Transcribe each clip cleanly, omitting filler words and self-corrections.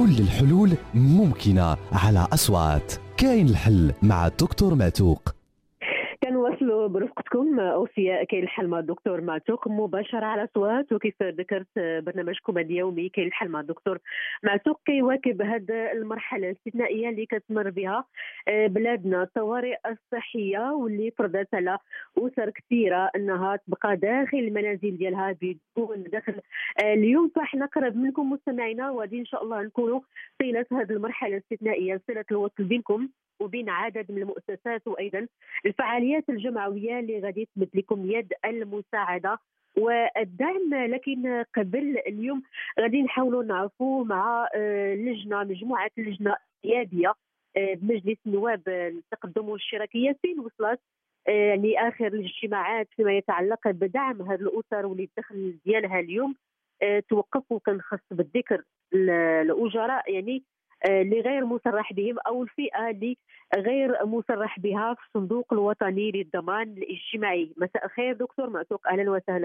كل الحلول ممكنة على أصوات. كاين الحل مع الدكتور معتوق. كنواصلوا برفقتكم أوفياء كاين الحل مع الدكتور معتوق مباشرة على صوات. وكيف ذكرت برنامجكم اليومي كاين الحل مع الدكتور معتوق كيواكب هذه المرحلة الاستثنائية اللي كتمر بها بلادنا، الطوارئ الصحية واللي فرضت على أسر كثيرة أنها تبقى داخل المنازل ديالها بدون دخل. اليوم فاحنا قرب منكم مستمعينا، وغادي إن شاء الله نكونوا طيلة هذه المرحلة الاستثنائية صلة الوصل بينكم وبين عدد من المؤسسات وايضا الفعاليات الجمعويه اللي غادي تمد لكم يد المساعده والدعم. لكن قبل اليوم غادي نحاولوا نعرفوا مع مجموعه اللجنه القياديه بمجلس النواب التقدم والاشتراكيه فين وصلت لاخر الاجتماعات فيما يتعلق بدعم هذه الاسر واللي الدخل ديالها اليوم توقفوا. كنخص بالذكر الاجراء يعني اللي غير مصرح بهم او الفئه اللي غير مصرح بها في الصندوق الوطني للضمان الاجتماعي. مساء الخير دكتور معتوق، اهلا وسهلا.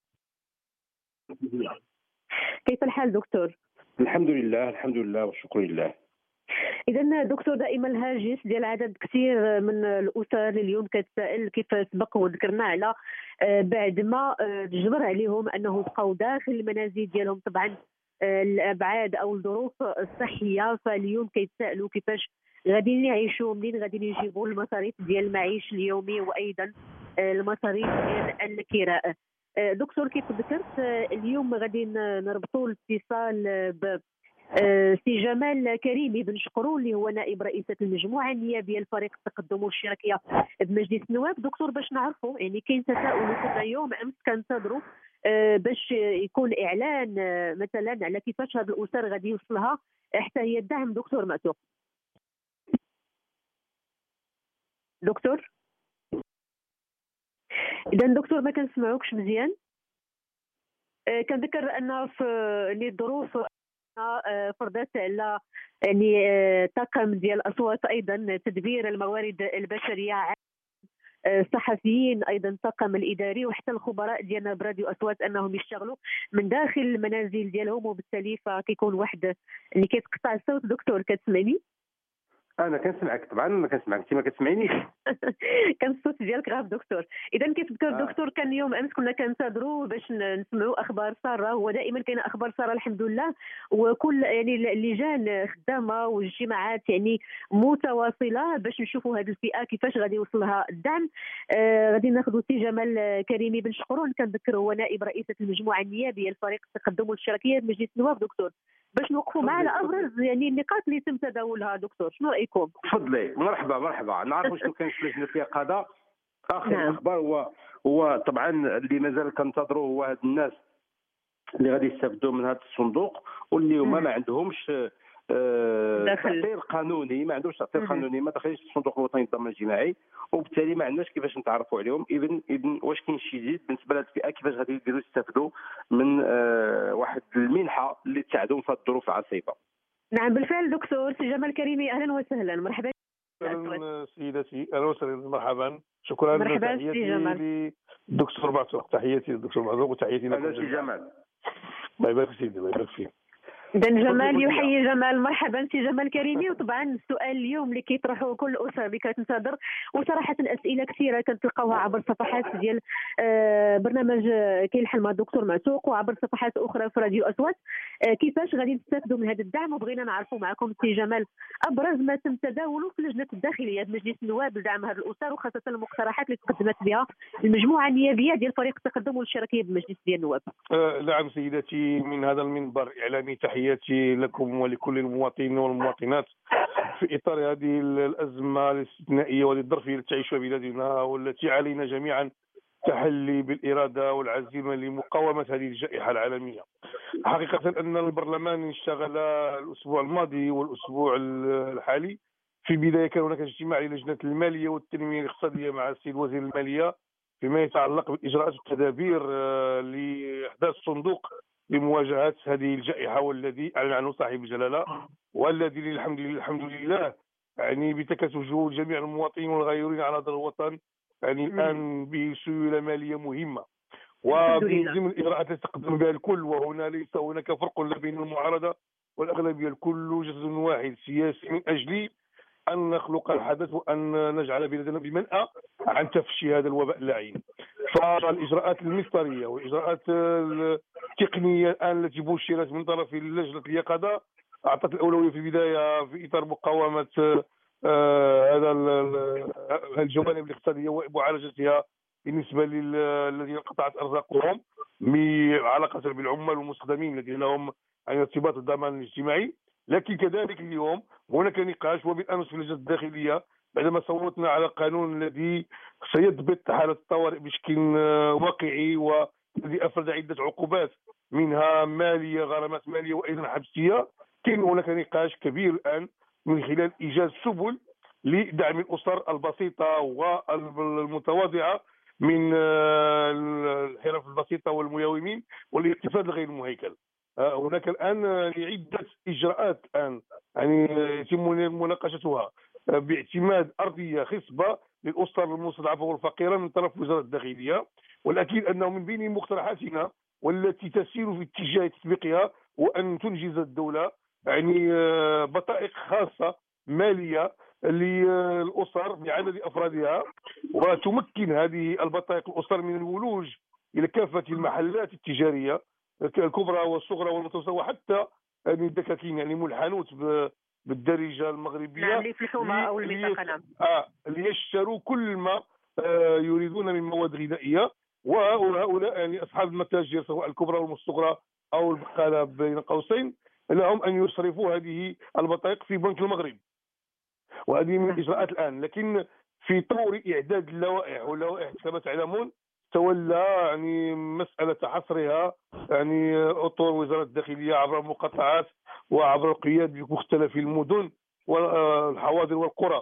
كيف الحال دكتور؟ الحمد لله والشكر لله. اذا دكتور دائما الهاجس ديال عدد كثير من الاسر اللي اليوم كتسائل كيف سبق وذكرنا على بعد ما تجبر عليهم انه يبقاو داخل المنازل ديالهم طبعا الابعاد او الظروف الصحيه، فاليوم كيتسائلوا كيفاش غادي يعيشوا، منين غادي يجيبوا المصاريف ديال المعيش اليومي وايضا المصاريف ديال الكراء. دكتور كيف ذكرت اليوم غادي نربطوا الاتصال ب سي جمال كريمي بن شقرون اللي هو نائب رئيسة المجموعة النيابية لفريق التقدم والاشتراكية بمجلس النواب. دكتور باش نعرفوا يعني كاين تساؤل كنا يوم امس كنتظروا باش يكون اعلان مثلا على كيفاش هذه الاسر غادي يوصلها حتى هي الدعم. دكتور معتوق، دكتور اذا دكتور ما كنسمعوكش مزيان. كنذكر ان في الظروف فرضت على يعني طاقم ديال الاصوات ايضا تدبير الموارد البشريه، الصحفيين ايضا الطاقم الاداري وحتى الخبراء ديالنا براديو اصوات انهم يشتغلوا من داخل المنازل ديالهم، وبالتالي فكيكون واحد اللي كيتقطع الصوت. دكتور كتسمعني؟ انا كنسمعك طبعا، ما كنسمعك انت ما كتسمعينيش. كان الصوت ديالك غاف دكتور. اذا كيف ذكر دكتور كان يوم امس كنا كنتظروا باش نسمعوا اخبار ساره، ودائما كاينه اخبار ساره الحمد لله، وكل يعني اللجان خدامه واجتماعات يعني متواصله باش نشوفوا هذه الفئه كيفاش غادي يوصلها الدعم. غادي ناخذوا سي جمال كريمي بن شقرون، كنذكر هو نائب رئيسه المجموعه النيابيه لفريق التقدم والاشتراكيه بمجلس النواب. دكتور باش نوقفوا معاه على ابرز يعني النقاط اللي تم تداولها. دكتور شنو رايكم؟ تفضلي. مرحبا. نعرفوا شنو كاين في لجنه القضاء. اخر الاخبار هو طبعا اللي مازال كنتظروا هو هاد الناس اللي غادي يستافدوا من هذا الصندوق واللي هما ما عندهمش تاثير قانوني، ما عندهمش تاثير قانوني، ما داخلينش الصندوق الوطني للضمان الاجتماعي، وبالتالي ما عندناش كيفاش نتعرفوا عليهم. اذا واش كاين شي جديد بالنسبه لهذه الفئه؟ كيفاش غادي يقدروا يستافدوا من واحد المنحه اللي تساعدهم في هذه الظروف العصيبه؟ نعم بالفعل دكتور. سي جمال كريمي اهلا وسهلا، مرحبا. سيدتي اهلا وسهلا، مرحبا. شكرا. مرحبا سي جمال. دكتور معتوق، تحياتي للدكتور معتوق وتحياتي لكم. سي جمال الله يبارك فيك، الله يبارك فيك. إذا جمال يحيي جمال. مرحبا سي جمال كريمي. وطبعا السؤال اليوم اللي كيطرحوه كل الاسر اللي كتنتظر، وصراحه اسئله كثيره كتلقاوها عبر صفحات ديال برنامج كاين الحل مع الدكتور معتوق وعبر صفحات اخرى في راديو اصوات، كيفاش غادي تستافدوا من هذا الدعم. وبغينا نعرفوا معكم سي جمال ابرز ما تم تداوله في لجنه الداخليه بمجلس النواب لدعم هذه الاسر، وخاصه المقترحات اللي تقدمت بها المجموعه النيابيه ديال فريق التقدم والاشتراكيه بمجلس ديال النواب. نعم سيدتي، من هذا المنبر اعلامي تحياتي لكم ولكل المواطنين والمواطنات في اطار هذه الازمه الاستثنائيه وهذه الظرفيه التي تعيشها بلادنا، والتي علينا جميعا تحلي بالاراده والعزيمه لمقاومه هذه الجائحه العالميه. حقيقه ان البرلمان اشتغل الاسبوع الماضي والاسبوع الحالي. في البدايه كان هناك اجتماع للجنه الماليه والتنميه الاقتصاديه مع السيد وزير الماليه فيما يتعلق بالاجراءات والتدابير لاحداث صندوق لمواجهه هذه الجائحه، والذي اعلن عنه صاحب الجلاله، والذي الحمد لله يعني بتكاتف جهود جميع المواطنين والغيورين على هذا الوطن يعني الان بسيوله ماليه مهمه وبضمن الاجراءات التي تقدم بها الكل. وهنا ليس هناك فرق لا بين المعارضه والأغلبية الكل جسد واحد سياسي من أجل أن نخلق الحدث وأن نجعل بلادنا بمنأى عن تفشي هذا الوباء اللعين. فالإجراءات المسطرية والإجراءات التقنية الآن التي بشرت من طرف لجنة اليقظة أعطت الأولوية في البداية في إطار مقاومة هذا الجوانب الاقتصادية ومعالجتها بالنسبة للذين انقطعت أرزاقهم علاقة بالعمال والمستخدمين الذين لهم ارتباط الضمان الاجتماعي. لكن كذلك اليوم هناك نقاش، وبالأمس في اللجنة الداخلية بعدما صوتنا على قانون الذي سيضبط حالة الطوارئ بشكل واقعي والذي أفرد عدة عقوبات منها مالية، غرامات مالية وأيضا حبسية. كاين هناك نقاش كبير الآن من خلال إيجاد سبل لدعم الأسر البسيطة والمتواضعة من الحرف البسيطة والمياومين والاقتصاد الغير المهيكل. هناك الآن عدة إجراءات الآن يعني يتم مناقشتها باعتماد أرضية خصبة للأسر المستضعفة والفقيرة من طرف وزارة الداخلية، والأكيد أنه من بين مقترحاتنا والتي تسير في اتجاه تطبيقها وأن تنجز الدولة يعني بطائق خاصة مالية للأسر بعدد أفرادها، وتمكن هذه البطائق الأسر من الولوج إلى كافة المحلات التجارية الكبرى والصغرى والمتوسطة وحتى الدكاكين يعني ملحنوت بالدارجة المغربية، نعم، اللي في الحومة أو المنطقة، نعم، ليشتروا كل ما يريدون من مواد غذائية. وهؤلاء يعني أصحاب المتاجر سواء الكبرى والصغرى أو البقالة بين قوسين لهم أن يصرفوا هذه البطائق في بنك المغرب، وهذه من الإجراءات الآن. لكن في طور إعداد اللوائح، واللوائح كما تعلمون تولى يعني مسألة حصرها يعني أطر وزارة الداخلية عبر المقاطعات وعبر القياد بمختلف المدن والحواضر والقرى،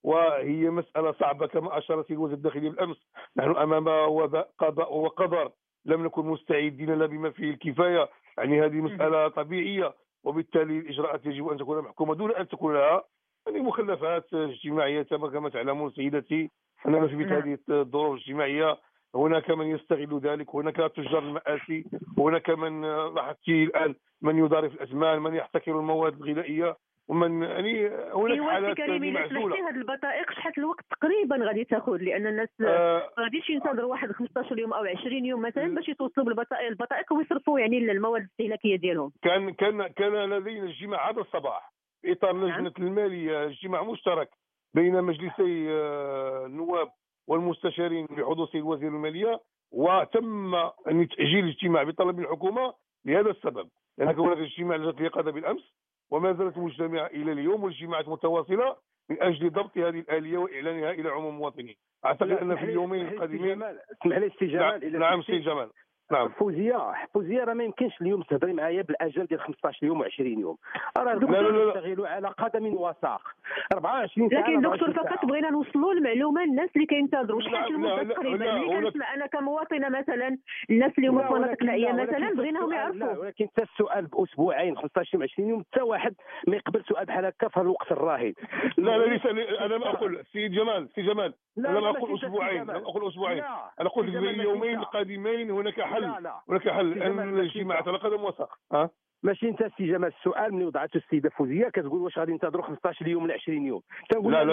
وهي مسألة صعبة كما أشارت الوزير الداخلية بالأمس. نحن أمام وباء قضاء وقدر لم نكن مستعدين لا بما فيه الكفاية، يعني هذه مسألة طبيعية، وبالتالي الإجراءات يجب أن تكون محكومة دون أن تكون لها يعني مخلفات اجتماعية كما تعلمون سيدتي أننا في مثل هذه الظروف الاجتماعية هناك من يستغل ذلك، هناك تجار المآسي، هناك من لاحظت الآن من يضارب الأثمان، من يحتكر المواد الغذائية، ومن يعني هناك حالات معزولة. هذه البطائق شحال الوقت تقريبا غادي تاخذ؟ لأن الناس غاديش ينتظروا واحد 15 يوم أو 20 يوم مثلا باش يتوصلوا بالبطائق ويصرفوا يعني المواد الاستهلاكية ديالهم. كان لدينا اجتماع هذا الصباح في إطار لجنة المالية، اجتماع مشترك بين مجلسي النواب والمستشارين بحضور سيد وزير المالية، وتم أن تأجيل الاجتماع بطلب الحكومة لهذا السبب، لأن هناك اجتماع لجنة اليقظة بالأمس وما زالت مجتمعة إلى اليوم، والاجتماعات متواصلة من أجل ضبط هذه الآلية وإعلانها إلى عموم المواطنين. أعتقد أن في اليومين القادمين. اسمح لي سي جمال. نعم سي جمال. نعم فوزيه راه ما يمكنش اليوم تهضري معايا بالاجل ديال 15 يوم و20 يوم، راه نشتغلوا على قدم وساق 24 ساعه. لكن دكتور فقط بغينا نوصلوا المعلومه للناس اللي كينتظروا شحال المده تقريبا اللي كنسمع انا كمواطنه مثلا، الناس اللي هما في مناطق نائيه مثلا بغيناهم يعرفوا. ولكن حتى السؤال باسبوعين 15 يوم 20 يوم حتى واحد ما يقبل سؤال بحال هكا في هذا الوقت الراهن. لا انا ما اقول سي جمال انا ما اقول اسبوعين، انا قلت في اليومين القادمين هناك حل. ان الاجتماعات على قدم وساق. ماشي انت سي جمال، السؤال من وضعته السيده فوزيه كتقول واش غادي ننتظروا 15 يوم ولا 20 يوم؟ تنقول لا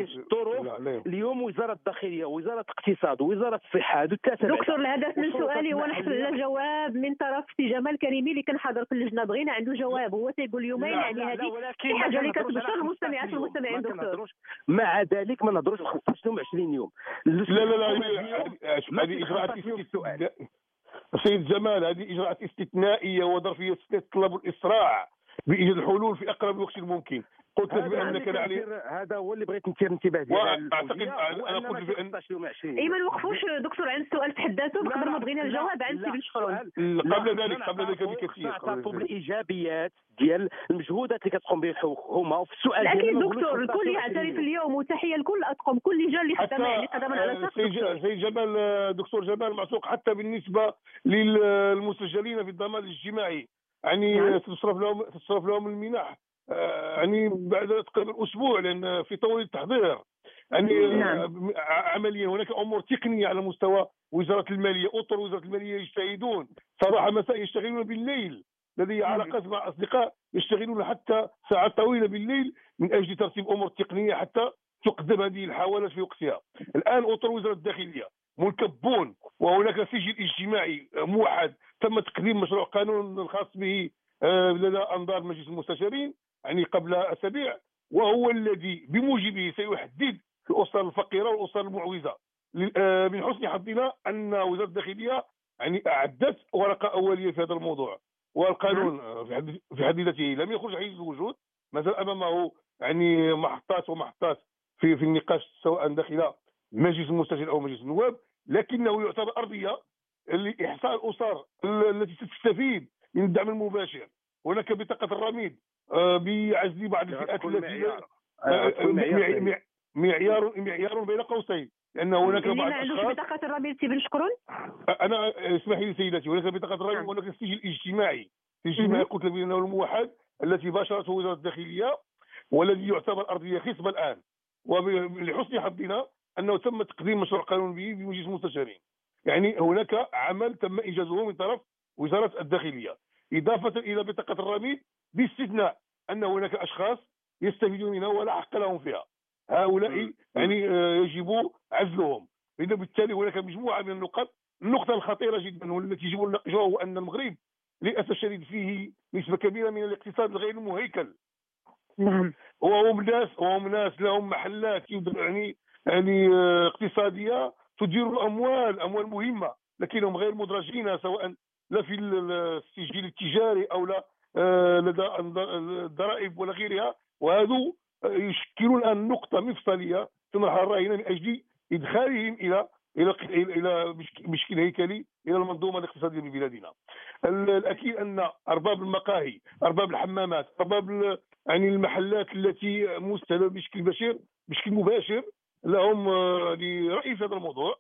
اليوم وزاره الداخليه ووزاره الاقتصاد ووزاره الصحه هادو الثلاثه. دكتور الهدف من سؤالي هو نحصل على جواب من طرف سي جمال كريمي اللي كان حاضر في اللجنه، بغينا عنده جواب. هو تيقول يومين يعني هذه حاجه اللي كتبشر المستمعات والمستمعين دكتور. مع ذلك ما نهضروش 15 يوم 20 يوم. لا هذه اجراءات السؤال سيد جمال، هذه اجراءات استثنائيه وظرفيه تتطلب الاسراع بايجاد الحلول في اقرب وقت ممكن. قلت لك بان كان عليه، هذا هو اللي بغيت نثير الانتباه ديالي. واعتقد انا قلت بان اي ما نوقفوش دكتور عند السؤال تحدثوا قبل ما بغينا الجواب عند سي بالشكرون. قبل ذلك بكثير نعترفوا بالايجابيات ديال المجهودات اللي كتقوم به الحكومه وفي السؤال. لكن دكتور الكل يعترف اليوم، وتحيه لكل الاطقم كل اللجان اللي خدمه على سقف. سي جمال دكتور جمال معتوق حتى بالنسبه للمسجلين في الضمان الاجتماعي يعني تصرف لهم المنح يعني بعد تقريبا اسبوع، لان في طور التحضير يعني عمليا هناك امور تقنيه على مستوى وزاره الماليه. اطر وزاره الماليه يجتهدون صباح مساء، يشتغلون بالليل لدي علاقات مع اصدقاء يشتغلون حتى ساعات طويله بالليل من اجل ترتيب امور تقنيه حتى تقدم هذه الحوالات في وقتها. الان اطر وزاره الداخليه منكبون، وهناك سجل اجتماعي موحد تم تقديم مشروع قانون خاص به لدى انظار مجلس المستشارين يعني قبل اسابيع، وهو الذي بموجبه سيحدد الاسر الفقيره والاسر المعوزه. من حسن حظنا ان وزاره الداخليه يعني اعدت ورقه اوليه في هذا الموضوع، والقانون في حد ذاته لم يخرج حيز الوجود، ما زال امامه يعني محطات في النقاش سواء داخل مجلس المستشارين او مجلس النواب، لكنه يعتبر ارضيه لاحصاء الاسر التي تستفيد من الدعم المباشر. هناك بطاقه الرميد بعزل بعض الفئات التي معيار بين قوسين، لان هناك بعض الاشخاص بطاقه الرميد بن شكرون. انا اسمحي لي سيدتي، هناك بطاقه الرميد وهناك السجل الاجتماعي قلت لك بانه الموحد التي باشرته وزاره الداخليه والذي يعتبر ارضيه خصبه الان. ولحسن حظنا انه تم تقديم مشروع قانون به بمجلس المستشارين. يعني هناك عمل تم انجازه من طرف وزاره الداخليه، اضافه الى بطاقه الرميد، باستثناء ان هناك اشخاص يستفيدون منها ولا حق لهم فيها. هؤلاء يعني يجب عزلهم. اذا بالتالي هناك مجموعه من النقط. النقطه الخطيره جدا والتي يجب ان نناقشها هو ان المغرب للاسف الشديد فيه نسبه كبيره من الاقتصاد الغير المهيكل. نعم. وهم ناس لهم محلات يعني اقتصاديه تدير اموال مهمه، لكنهم غير مدرجين سواء لا في السجل التجاري او لا لدى الضرائب ولا غيرها، وهذو يشكلون الان نقطه مفصليه تنحى الراهنه من اجل ادخالهم الى مشكل هيكلي الى المنظومه الاقتصاديه ببلادنا. الاكيد ان ارباب المقاهي، ارباب الحمامات، ارباب يعني المحلات التي مستهدفه بشكل مباشر لهم راي في هذا الموضوع،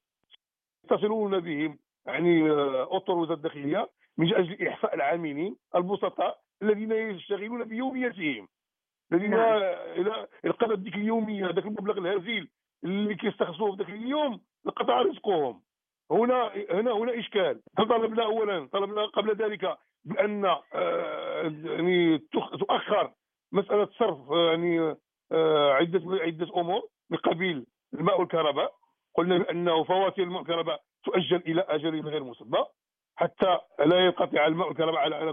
يتصلون بهم يعني اطر وزاره الداخليه من اجل احصاء العاملين البسطاء الذين يشتغلون بيوميتهم، الذين الى القدر ديك اليوميه ذاك المبلغ الهزيل اللي كيستخلصوه في ذاك اليوم لقطع رزقهم. هنا اشكال. طلبنا قبل ذلك بان يعني تؤخر مساله صرف يعني عده امور من قبيل الماء والكهرباء. قلنا بانه فواتير الماء والكهرباء تؤجل الى اجل غير مسمى حتى لا ينقطع الماء والكهرباء على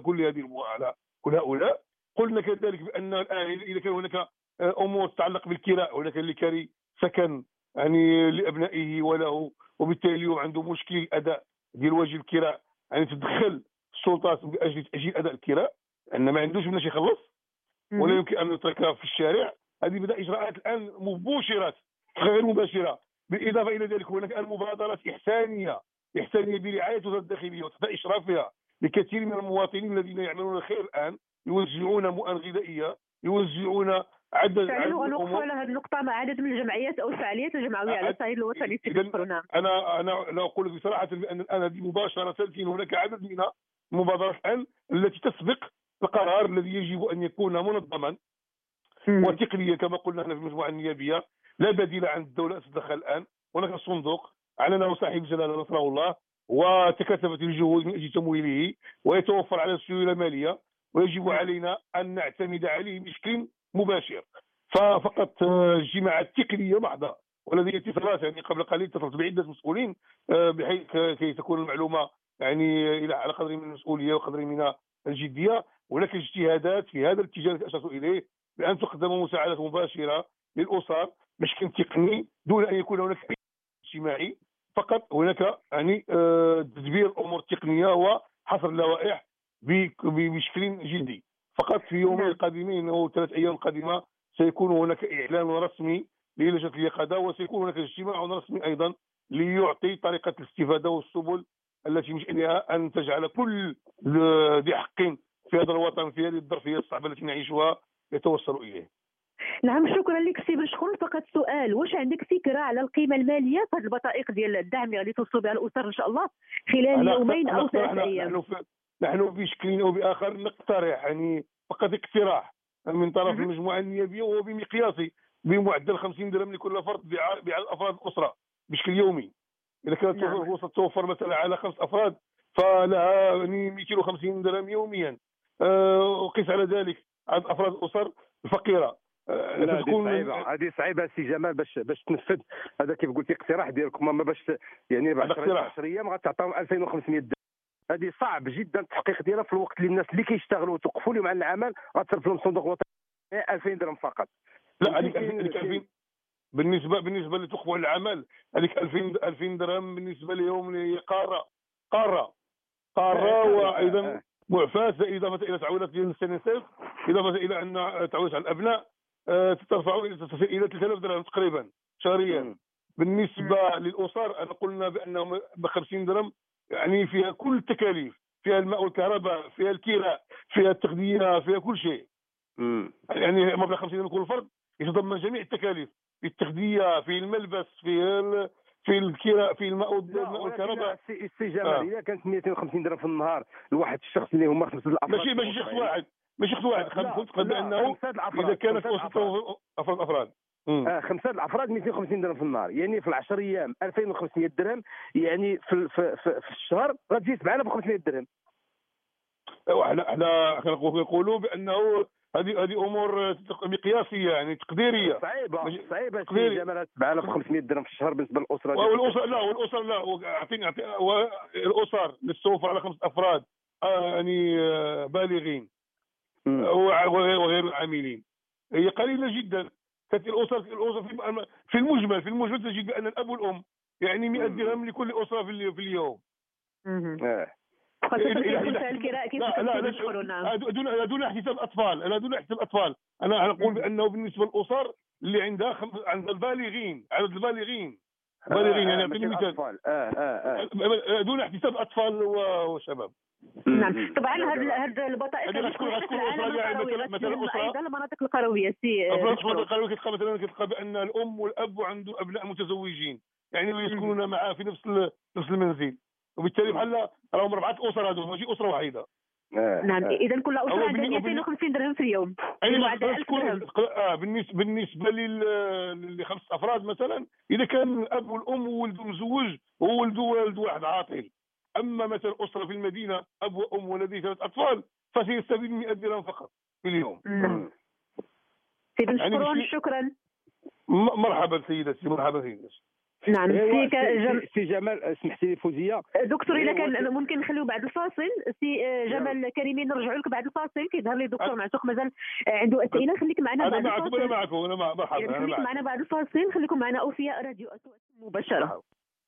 كل هؤلاء. قلنا كذلك بان الان اذا كان هناك امور تتعلق بالكراء، هناك اللي كاري سكن يعني لابنائه وله، وبالتالي اليوم عنده مشكل الاداء ديال واجب الكراء، يعني تدخل السلطات من اجل تاجيل اداء الكراء لان ما عندوش مناش يخلص ولا يمكن ان يتركها في الشارع. هذه بدا اجراءات الان مباشرات غير مباشره. بالاضافه الى ذلك هناك الان مبادرات احسانيه برعايه وزاره الداخليه وتحت اشرافها لكثير من المواطنين الذين يعملون الخير الان، يوزعون مواد غذائيه، يوزعون عدد ونوقف على هذه النقطه مع عدد من الجمعيات او الفعاليات الجمعويه على الصعيد الوطني. نعم. انا لا اقول لك بصراحه بان الان هذه مباشره هناك عدد من المبادرات الان التي تسبق القرار الذي يجب ان يكون منظما وتقنيا كما قلنا احنا في المجموعه النيابيه. لا بديل عن الدوله تتدخل الان. هناك الصندوق اعلنه صاحب الجلاله نصره الله وتكثفت الجهود من اجل تمويله ويتوفر على السيوله الماليه، ويجب علينا ان نعتمد عليه بشكل مباشر. ففقط اجتماعات تقنيه محضه. ولدي اتصالات يعني قبل قليل اتصلت بعده مسؤولين بحيث كي تكون المعلومه يعني الى على قدر من المسؤوليه وقدر من الجديه. هناك اجتهادات في هذا الاتجاه الذي اشرت اليه بان تقدم مساعدات مباشره للاسر بشكل تقني دون ان يكون هناك اي اجتماعي. فقط هناك يعني تدبير الامور التقنيه وحصر اللوائح بشكل جدي. فقط في يومين القادمين او 3 ايام القادمه سيكون هناك اعلان رسمي للجنه اليقظه، وسيكون هناك اجتماع رسمي ايضا ليعطي طريقه الاستفاده والسبل التي من شانها ان تجعل كل ذي حق في هذا الوطن في هذه الظرفيه الصعبه التي نعيشها يتوصل اليه. نعم، شكرا لك سي بن شكون. فقط سؤال، واش عندك فكره على القيمه الماليه في هذه البطائق ديال الدعم اللي غادي توصلوا بها الاسر ان شاء الله خلال يومين او 3 ايام؟ نحن بشكل او باخر نقترح يعني فقط اقتراح من طرف المجموعه النيابيه وهو بمقياسي بمعدل 50 درهم لكل فرد بعدد افراد الاسره بشكل يومي. اذا كانت الفرصه توفر مثلا على 5 افراد فلها يعني 250 درهم يوميا. وقيس على ذلك عدد افراد الاسر الفقيره. لا هذه صعيبه سي جمال باش تنفذ. هذا كيف قلتي اقتراح ديالكم، ما باش يعني بعد 10 ايام غتعطيهم 2500 درهم. هذه صعب جدا التحقيق ديالها في الوقت اللي الناس اللي كيشتغلوا وتوقفوا لهم عن العمل غتصرف لهم صندوق وطني 2000 درهم فقط. لا هذيك 2000 بالنسبه اللي توقفوا عن العمل، هذيك 2000 درهم بالنسبه لهم هي قاره وايضا معفاه، اضافه الى تعويضات ديال السنسف، اضافه الى ان تعويضات على الابناء تصل الى 3000 درهم تقريبا شهريا. بالنسبه للاسر انا قلنا بانهم ب 50 درهم يعني فيها كل التكاليف، فيها الماء والكهرباء، فيها الكراء، فيها التغذيه، فيها كل شيء. يعني مبلغ 50 درهم كل فرد يتضمن جميع التكاليف، في التغذيه، في الملبس، في الكراء، في الماء والكهرباء. سي جمال اذا كانت 250 درهم في النهار لواحد الشخص اللي هما 5 الافراد، ماشي شخص واحد، قلت بانه اذا كانت افراد 5 الافراد 250 درهم في النهار، يعني في 10 ايام 2500 درهم، يعني في الشهر غتزيد معنا ب 500 درهم. احنا نقولوا بانه هذه امور مقياسيه يعني تقديريه. صعيبه سي جمال تبعنا ب 500 درهم في الشهر بالنسبه للاسره. والاسر لا اعطيني الاسر للسوفر على 5 افراد يعني بالغين وغير العاملين هي قليله جدا. كانت الاسر في المجمل تجد بان الاب والام يعني 100 درهم لكل اسره في اليوم. دون احتساب اطفال. انا اقول بانه بالنسبه للاسر اللي عندها عند البالغين، عدد البالغين يعني اعطيني مثال دون احتساب اطفال وشباب. نعم طبعا هذا البطائق مثلا ايضا المناطق القرويه كتلقى بان الام والاب وعنده ابناء متزوجين يعني يسكنون معه في نفس المنزل، وبالتالي بحال راهم 4 اسر هذو ماشي اسره واحده. نعم اذا كل اسره عندها 250 درهم في اليوم. بالنسبه ل 5 افراد مثلا، اذا كان الاب والام وولده مزوج وولده واحد عاطل. اما مثلا اسره في المدينه اب وام ولديه 3 اطفال فسيستفيد 100 درهم فقط في اليوم. شكرا. مرحبا سيدتي. نعم سي جمال اسمحتي لي فوزيه دكتور، اذا كان ممكن نخليو بعد الفاصل سي جمال كريمي نرجعوا لك بعد الفاصل. كيظهر لي دكتور معتوق مازال عنده اسئله. خليك معنا بعد الفاصل. انا معكم مرحبا. خليك معنا بعد الفاصل. خليكم معنا اوفياء راديو أسوات مباشره.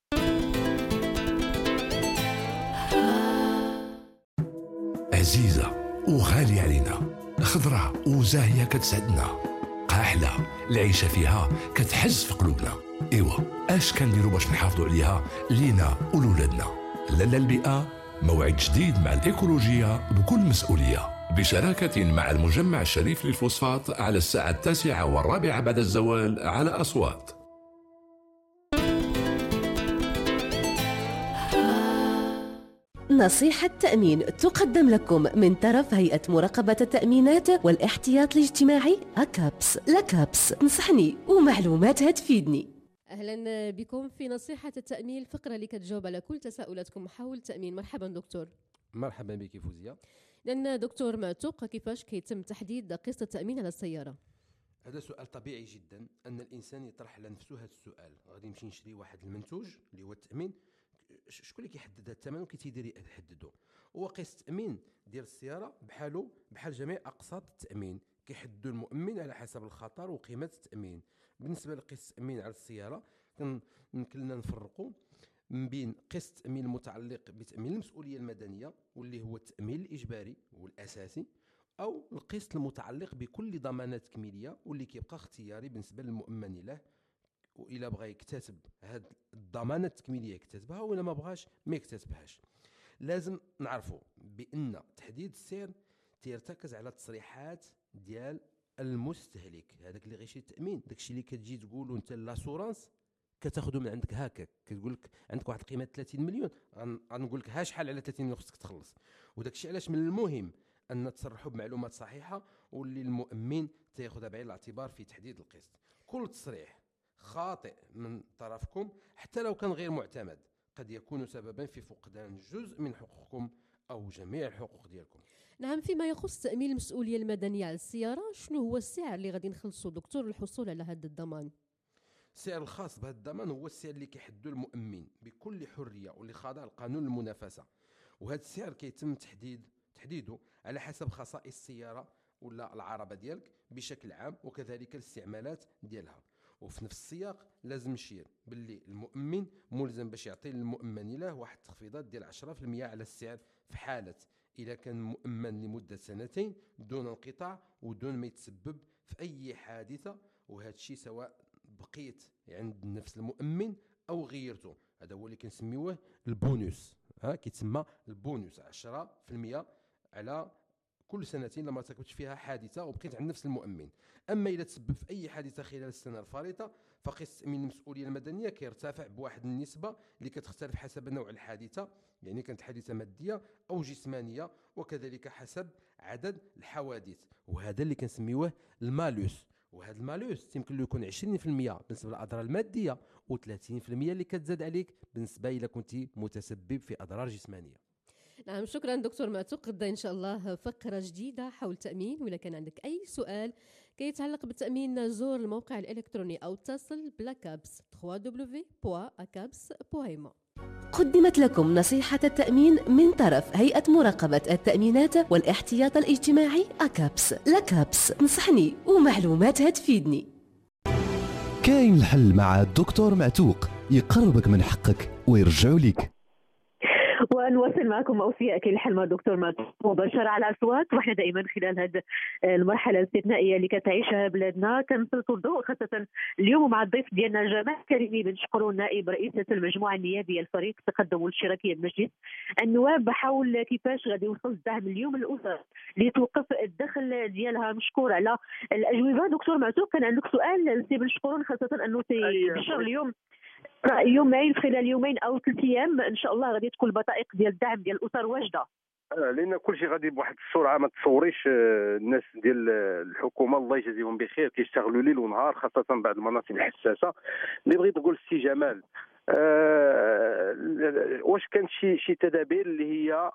عزيزه وغاليه علينا، خضراء وزاهيه كتسعدنا، قاحله العيشه فيها كتحز في قلوبنا. ايوا اش كنديروا باش نحافظوا عليها لينا ولولادنا؟ لاله البيئه موعد جديد مع الايكولوجيه بكل مسؤوليه، بشراكه مع المجمع الشريف للفوسفات على الساعه 9:15 بعد الزوال على أصوات. نصيحة تأمين تقدم لكم من طرف هيئة مراقبة التأمينات والاحتياط الاجتماعي أكابس. لكابس تنصحني ومعلوماتها تفيدني. أهلا بكم في نصيحة التأمين، الفقرة اللي كتجاوب على كل تساؤلاتكم حول التأمين. مرحبا دكتور. مرحبا بك فوزية. لأن دكتور معتوق، كيفاش كيتم تحديد قسط التأمين على السيارة؟ هذا سؤال طبيعي جدا أن الإنسان يطرح لنفسه هذا السؤال. غادي نمشي نشري واحد المنتوج اللي هو التأمين، شكون اللي كيحدد هذا الثمن وكيتيدير يحددو؟ هو قسط التأمين ديال السيارة بحال جميع أقساط التأمين، كيحددو المؤمن على حسب الخطر وقيمة التأمين. بالنسبة لقسط التأمين على السيارة كنا نفرقوا من بين قسط التأمين المتعلق بتأمين المسؤولية المدنية واللي هو التأمين الإجباري والأساسي، أو القسط المتعلق بكل ضمانات تكميلية واللي كيبقى اختياري بالنسبة للمؤمن له، وإلا بغى يكتسب هاد الضمانات التكميلية يكتسبها، وإلا ما بغاش ما يكتسبهاش. لازم نعرفوا بأن تحديد السعر تيرتكز على التصريحات ديال المستهلك، هذاك اللي غيشري التأمين. داكشي اللي كتجي تقولوا انت لاسورانس كتاخذوا من عندك هكاك، كتقول لك عندك واحد القيمه 30 مليون، غنقول لك ها شحال على 30 مليون خصك تخلص. وداكشي علاش من المهم ان تصرحوا بمعلومات صحيحه واللي المؤمن تاخذها بعين الاعتبار في تحديد القسط. كل تصريح خاطئ من طرفكم حتى لو كان غير معتمد قد يكون سببا في فقدان جزء من حقوقكم او جميع الحقوق ديالكم. نعم، فيما يخص تأمين المسؤولية المدنية على السيارة، شنو هو السعر اللي غادي نخلصوا دكتور للحصول على هذا الضمان؟ السعر الخاص بهذا الضمان هو السعر اللي كيحدو المؤمن بكل حريه واللي خاضع لقانون المنافسه، وهذا السعر كيتم تحديده على حسب خصائص السياره ولا العربه ديالك بشكل عام، وكذلك الاستعمالات ديالها. وفي نفس السياق لازم نشير باللي المؤمن ملزم باش يعطي للمؤمن له واحد التخفيضات ديال 10% على السعر في حاله اذا كان مؤمن لمده 2 دون انقطاع ودون ما يتسبب في اي حادثه، وهذا الشيء سواء بقيت عند نفس المؤمن او غيرته. هذا هو اللي كنسميوه البونوس، كيتسمى البونوس 10% على كل 2 لما ارتكبت فيها حادثه وبقيت عند نفس المؤمن. اما اذا تسبب في اي حادثه خلال السنه الفارطه فقيس تامين المسؤوليه المدنيه كيرتفع بواحد النسبه اللي كتختلف حسب نوع الحادثه، يعني كانت حادثه ماديه او جسمانيه، وكذلك حسب عدد الحوادث، وهذا اللي كنسميوه المالوس. وهذا المالوس يمكن له يكون 20% بالنسبه للاضرار الماديه و30% اللي كتزاد عليك بالنسبه الى كنت متسبب في اضرار جسمانيه. نعم، شكرا دكتور معتوق. غدا إن شاء الله فقرة جديدة حول التأمين، وإذا كان عندك أي سؤال كيتعلق بالتأمين زور الموقع الإلكتروني أو اتصل بلاكابس www.acabs.mo. قدمت لكم نصيحة التأمين من طرف هيئة مراقبة التأمينات والاحتياط الاجتماعي أكابس. لكابس، تنصحني ومعلوماتها تفيدني. كاين الحل مع الدكتور معتوق، يقربك من حقك ويرجعوا لك. ونواصل معكم أوفياء كاين الحل مع الدكتور معتوق مباشرة على الأصوات. وإحنا دائما خلال هذه المرحلة الاستثنائية اللي كتعيشها بلادنا كنسلطوا الضوء خاصة اليوم مع الضيف ديالنا جمال كريمي بنشكروا نائب رئيسة المجموعة النيابية لفريق التقدم والاشتراكية بمجلس النواب حول كيفاش غادي يوصل الدعم اليوم الأسر اللي توقف الدخل ديالها. مشكور على الأجوبة دكتور معتوق. كان عندك سؤال سي بنشكرون خاصة أنه بشر اليوم يومين، خلال يومين او 3 ايام ان شاء الله غادي تكون البطائق ديال الدعم ديال الاسر واجده. لان كل شيء غادي بواحد السرعه ما تصوريش. الناس ديال الحكومه الله يجازيهم بخير كيشتغلوا ليل ونهار خاصه بعض المناطق الحساسه. اللي بغيت نقول السي جمال، واش كانت شي تدابير اللي هي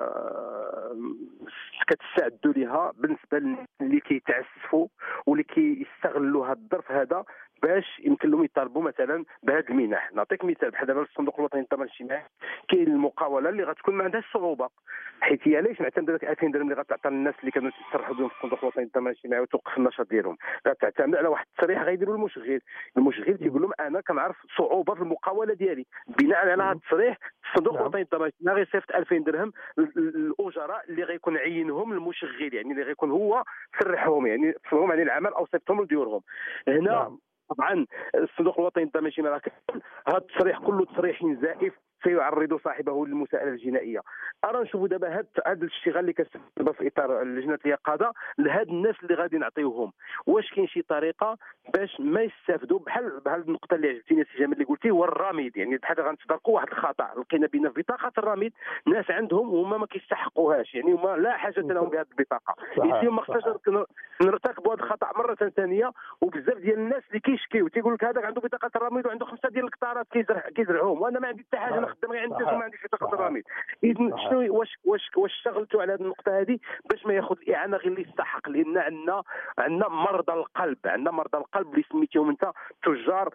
كتستعدوا لها بالنسبه اللي كيتعسفوا واللي كيستغلوا هذا الظرف هذا باش يمكن لهم يطالبوا مثلا بهذه المنح؟ نعطيك مثال بحال دابا الصندوق الوطني للضمان الاجتماعي كاين المقاوله اللي غتكون ما عندهاش صعوبه، حيت هي علاش معتمده داك 2000 درهم اللي غتعطى للناس اللي كانوا يتصرحوا بهم في الصندوق الوطني للضمان الاجتماعي وتوقف النشاط ديالهم، غتعتمد على واحد التصريح غيديروا المشغل تيقول لهم انا كنعرف صعوبه في المقاوله ديالي، بناء على هذا التصريح الصندوق الوطني للضمان الاجتماعي غيصيفط 2000 درهم الاجراء اللي غيكون عينهم المشغل، يعني اللي غيكون هو سرحهم يعني صرفهم عن العمل او صيفطهم لديورهم. هنا طبعا الصندوق الوطني للضمان الاجتماعي هذا التصريح كله تصريح زائف سيعرض صاحبه للمساءله الجنائيه. ارى نشوفوا دابا هذا الاشتغال اللي كتسبب في اطار لجنه اليقظه لهاد الناس اللي غادي نعطيوهم، واش كاين شي طريقه باش ما يستافدوا بحال النقطه اللي عجبتني سي جمال اللي قلتي هو الرامد، يعني بحال غنتطرقوا واحد الخطا لقينا بنا في بطاقه الرامد ناس عندهم وهما ما كيستحقوهاش، يعني هما لا حاجه لهم بهذه البطاقه، اليوم ما خصناش نرتكبوا هذا الخطا مره ثانيه. وبزاف ديال الناس اللي كيشكيو تيقول لك هذاك عنده بطاقه الرامد وعنده 5 ديال القطارات كيزرعهم وانا ما عندي حتى حاجه نخدم غير عندي وما عنديش بطاقه الرامد. اذا شنو واش اشتغلتوا على هذه النقطه هذه باش ما ياخذ الاعانه غير اللي يستحق؟ لان عندنا مرضى القلب، اللي سميتيهم انت تجار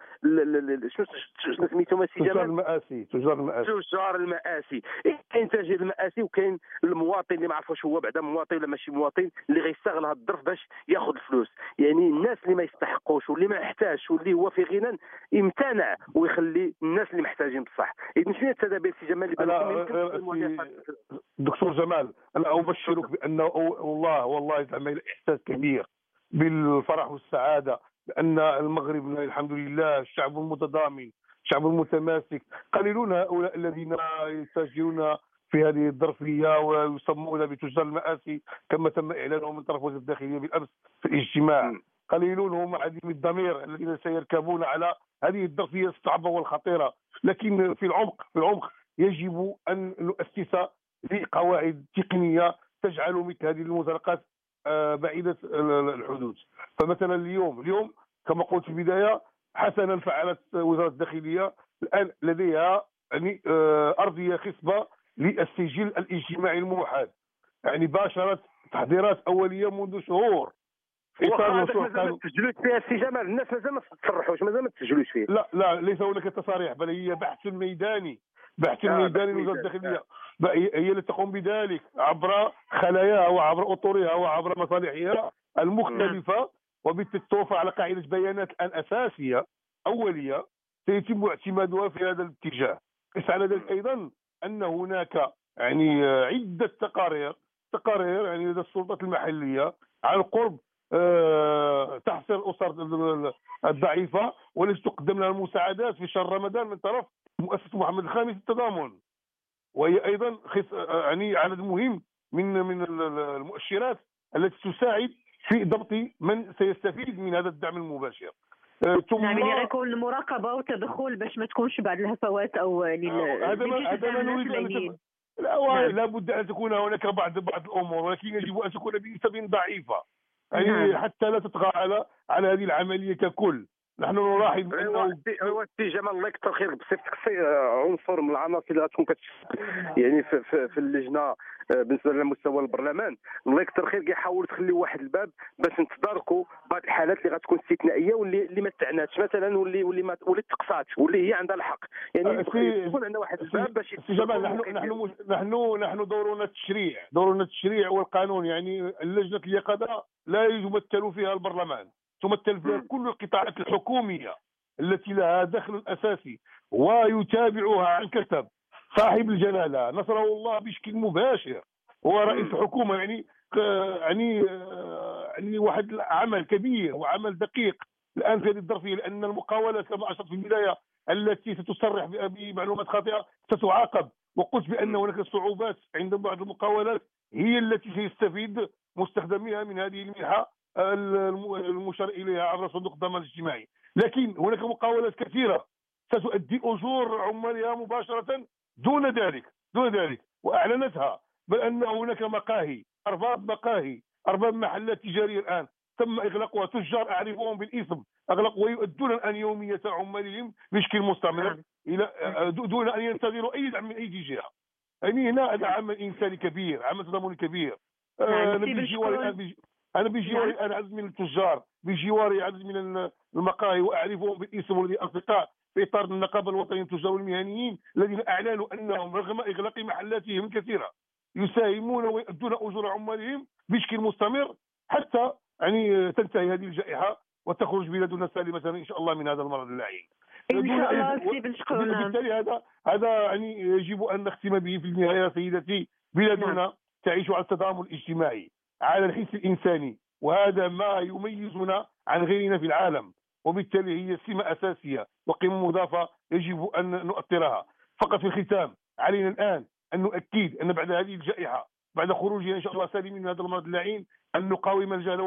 شنو سميتهم سي جمال؟ تجار المآسي. كاين تاجر المآسي وكاين المواطن اللي ما عرفوش هو بعدا مواطن ولا ماشي مواطن اللي غيستغل هذا الظرف باش ياخذ الفلوس. يعني الناس اللي ما يستحقوش واللي ما يحتاجش واللي هو في غنى يمتنع ويخلي الناس اللي محتاجين بصح. اذا شنو التدابير سي جمال اللي دكتور جمال؟ انا ابشرك بانه والله زعما احساس كبير بالفرح والسعاده بان المغرب الحمد لله الشعب المتضامن، الشعب المتماسك. قليلون هؤلاء الذين يتاجرون في هذه الظرفيه ويسمون بتجار المآسي كما تم اعلانه من طرف وزاره الداخليه بالامس في الاجتماع. قليلون هم عديم الضمير الذين سيركبون على هذه الظرفيه الصعبه والخطيره. لكن في العمق يجب ان نؤسس لقواعد تقنيه تجعل مثل هذه المزرقات بعيده الحدود. فمثلا اليوم كما قلت في البدايه حسنا فعلت وزاره الداخليه الان لديها يعني ارضيه خصبه للسجل الاجتماعي الموحد. يعني باشرت تحضيرات اوليه منذ شهور في اطار مازال ما تسجلوش فيها السي جمال، الناس مازال ما تصرحوش، مازال ما تسجلوش فيها. لا ليس هناك تصاريح، بل هي بحث ميداني لوزاره الداخليه، هي التي تقوم بذلك عبر خلاياها وعبر اطرها وعبر مصالحها المختلفه، وبالتوفى على قاعده بيانات الان اساسيه اوليه سيتم اعتمادها في هذا الاتجاه. قس على ذلك ايضا ان هناك يعني عده تقارير يعني لدى السلطات المحليه عن قرب تحصيل الاسر الضعيفه والتي تقدم لها المساعدات في شهر رمضان من طرف مؤسسه محمد الخامس للتضامن، وهي ايضا يعني عدد مهم من المؤشرات التي تساعد في ضبط من سيستفيد من هذا الدعم المباشر. ثم يعني يكون مراقبه وتدخل باش ما تكونش بعض الهفوات او هذا ما نريد لا بد ان تكون هناك بعض الامور، ولكن يجب ان تكون بنسب ضعيفه يعني حتى لا تطغى على هذه العمليه ككل. نحن نلاحظ انه السي جمال الله يكثر خيرك بصفتك عنصر من العناصر اللي غتكون يعني في اللجنه بالنسبه لمستوى البرلمان، الله يكثر خيرك يحاول تخليو واحد الباب باش نتداركوا بعض الحالات اللي غتكون استثنائيه واللي ما تعناتش مثلا واللي تقصات واللي هي عندها الحق، يعني يكون عندنا واحد الباب باش جمال. نحن دورنا التشريع والقانون، يعني اللجنه اليقظه لا يمثل فيها البرلمان، تمثل فيها كل القطاعات الحكوميه التي لها دخل اساسي ويتابعها عن كثب صاحب الجلاله نصره الله بشكل مباشر، هو رئيس الحكومه. يعني واحد عمل كبير وعمل دقيق الان في هذه الظرفيه، لان المقاولات كما اشرت في البدايه التي ستصرح بمعلومات خاطئه ستعاقب، وقلت بان هناك صعوبات عند بعض المقاولات هي التي سيستفيد مستخدميها من هذه المنحه المشار اليها عبر صندوق الضمان الاجتماعي. لكن هناك مقاولات كثيره ستؤدي اجور عمالها مباشره دون ذلك واعلنتها، بل ان هناك ارباب محلات تجاريه الان تم اغلاقها، تجار اعرفهم بالاسم اغلقوا ويؤدون الان يوميه عمالهم بشكل مستمر الى دون ان ينتظروا اي دعم من اي جهه. يعني هنا هذا عمل انساني كبير، عمل تضامني كبير. أنا بجواري الآن عدد من التجار، بجواري عدد من المقاهي وأعرفهم بالاسم ولدي أصدقاء في إطار النقابة الوطنية للتجار والمهنيين الذين أعلنوا أنهم رغم إغلاق محلاتهم كثيرة يساهمون ويؤدون أجور عمالهم بشكل مستمر حتى يعني تنتهي هذه الجائحة وتخرج بلادنا سالمة إن شاء الله من هذا المرض اللعين. إن شاء الله. بالتالي هذا يعني يجب أن نختم به في النهاية يا سيدتي. بلادنا تعيش على التضامن الاجتماعي، على الحس الإنساني، وهذا ما يميزنا عن غيرنا في العالم، وبالتالي هي سمة أساسية وقيمة مضافة يجب أن نؤطرها. فقط في الختام علينا الآن أن نؤكد أن بعد هذه الجائحة، بعد خروجنا إن شاء الله سالمين من هذا المرض اللعين، أن نقاوم الجهل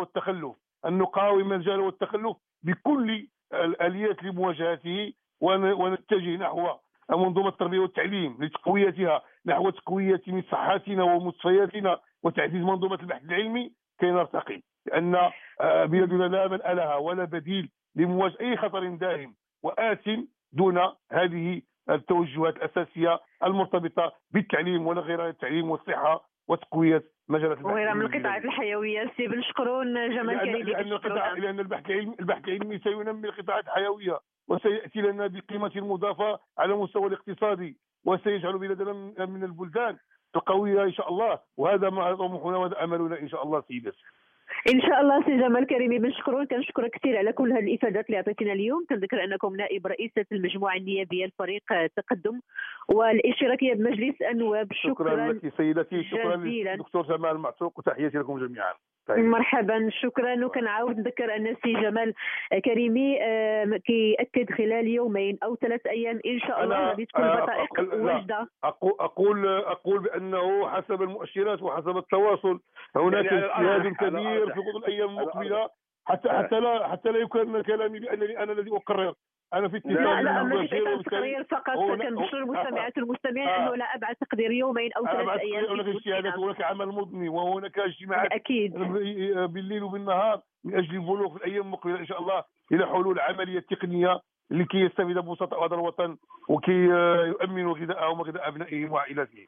والتخلف بكل الآليات لمواجهته، ونتجه نحو منظومة التربية والتعليم لتقويتها، نحو تقوية من صحاتنا ومستشفياتنا وتعزيز منظومة البحث العلمي كي نرتقي، لأن بلادنا لا ملأ لها ولا بديل لمواجهة أي خطر دائم وآت دون هذه التوجهات الأساسية المرتبطة بالتعليم ولا غير التعليم والصحة وتقوية مجالات وغيرها من القطاعات الحيوية. سي بنشكرون جمال كريمي. لأن البحث العلمي سينمي القطاعات الحيوية وسيأتي لنا بقيمة مضافة على المستوى الاقتصادي، وسيجعل بلادنا من البلدان القوية إن شاء الله، وهذا ما طموحنا وهذا أملنا إن شاء الله سيدتي. ان شاء الله. سي جمال كريمي بنشكرك، كنشكرك كثير على كل هذه الافادات اللي عطيتينا اليوم. كنذكر انكم نائب رئيسة المجموعة النيابية لفريق التقدم والاشتراكية بمجلس النواب. شكرا لك سيدتي، شكرا للدكتور جمال معتوق، وتحياتي لكم جميعا. مرحبا، شكرا. وكنعاود نذكر ان السي جمال كريمي كيأكد خلال يومين او 3 ايام ان شاء الله غادي تكون البطائق واجده. اقول بانه حسب المؤشرات وحسب التواصل هناك اجتهاد كبير في الايام المقبله، حتى لا يكون كلامي بانني انا الذي اقرر. انا في اتفاق لا ماشي تقرير فقط، كنبشر المستمعات والمستمعين انه لا ابعد تقدير يومين او 3 ايام. هناك اجتهادات وهناك عمل مضني وهناك اجتماعات اكيد بالليل وبالنهار من اجل البلوغ في الايام المقبله ان شاء الله الى حلول عمليه تقنيه لكي يستفيد بسطاء هذا الوطن وكي يؤمنوا غذاءهم وغذاء ابنائهم وعائلاتهم.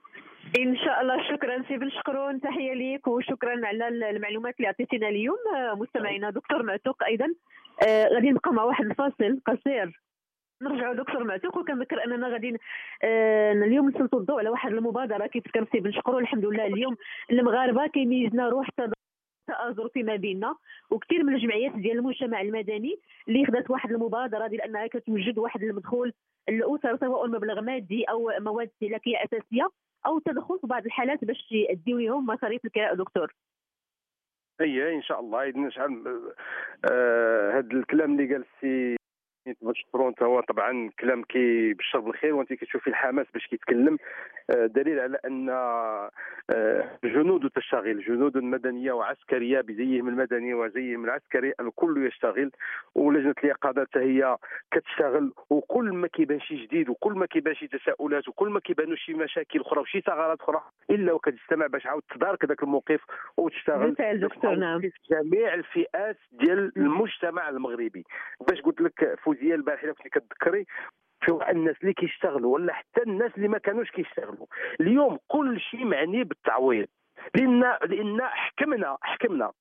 ان شاء الله. شكرا سي بن شكرون، تحيه ليك وشكرا على المعلومات اللي عطيتينا اليوم. مستمعينا دكتور معتوق ايضا غادي نبقى مع واحد الفاصل قصير، نرجعوا دكتور معتوق. وكنذكر اننا غادي اليوم نسلطوا الضوء على واحد المبادره كيف ذكر سي بن شكرون. الحمد لله اليوم المغاربه كيميزنا روح تآزر فيما بيننا، وكثير من الجمعيات ديال المجتمع المدني اللي خدات واحد المبادره ديال انها كتوجد واحد المدخول الاسر، سواء مبلغ مادي او مواد استهلاكيه اساسيه او تدخل في بعض الحالات باش يديو لهم مصاريف الكراء. دكتور اي ان شاء الله شحال هذا الكلام اللي قال السي بشكرون هو طبعا كلام كيبشر بالخير، وانت كتشوفي الحماس باش كيتكلم، دليل على ان جنود تشتغل، جنود مدنيه وعسكريه بزيهم المدني وزيهم العسكري، الكل يشتغل، ولجنه اليقظه هي كتشتغل، وكل ما كيبان شي جديد وكل ما كيبان شي تساؤلات وكل ما كيبانوا شي مشاكل اخرى وشي ثغرات اخرى الا وكتجتمع باش عاود تدارك ذاك الموقف وتشتغل دكتور. نعم، في جميع الفئات ديال المجتمع المغربي. باش قلت لك فوزيه البارحه كنت كتذكري سواء الناس اللي كيشتغلوا ولا حتى الناس اللي ما كانوش كيشتغلوا، اليوم كل شيء معني بالتعويض، لان حكمنا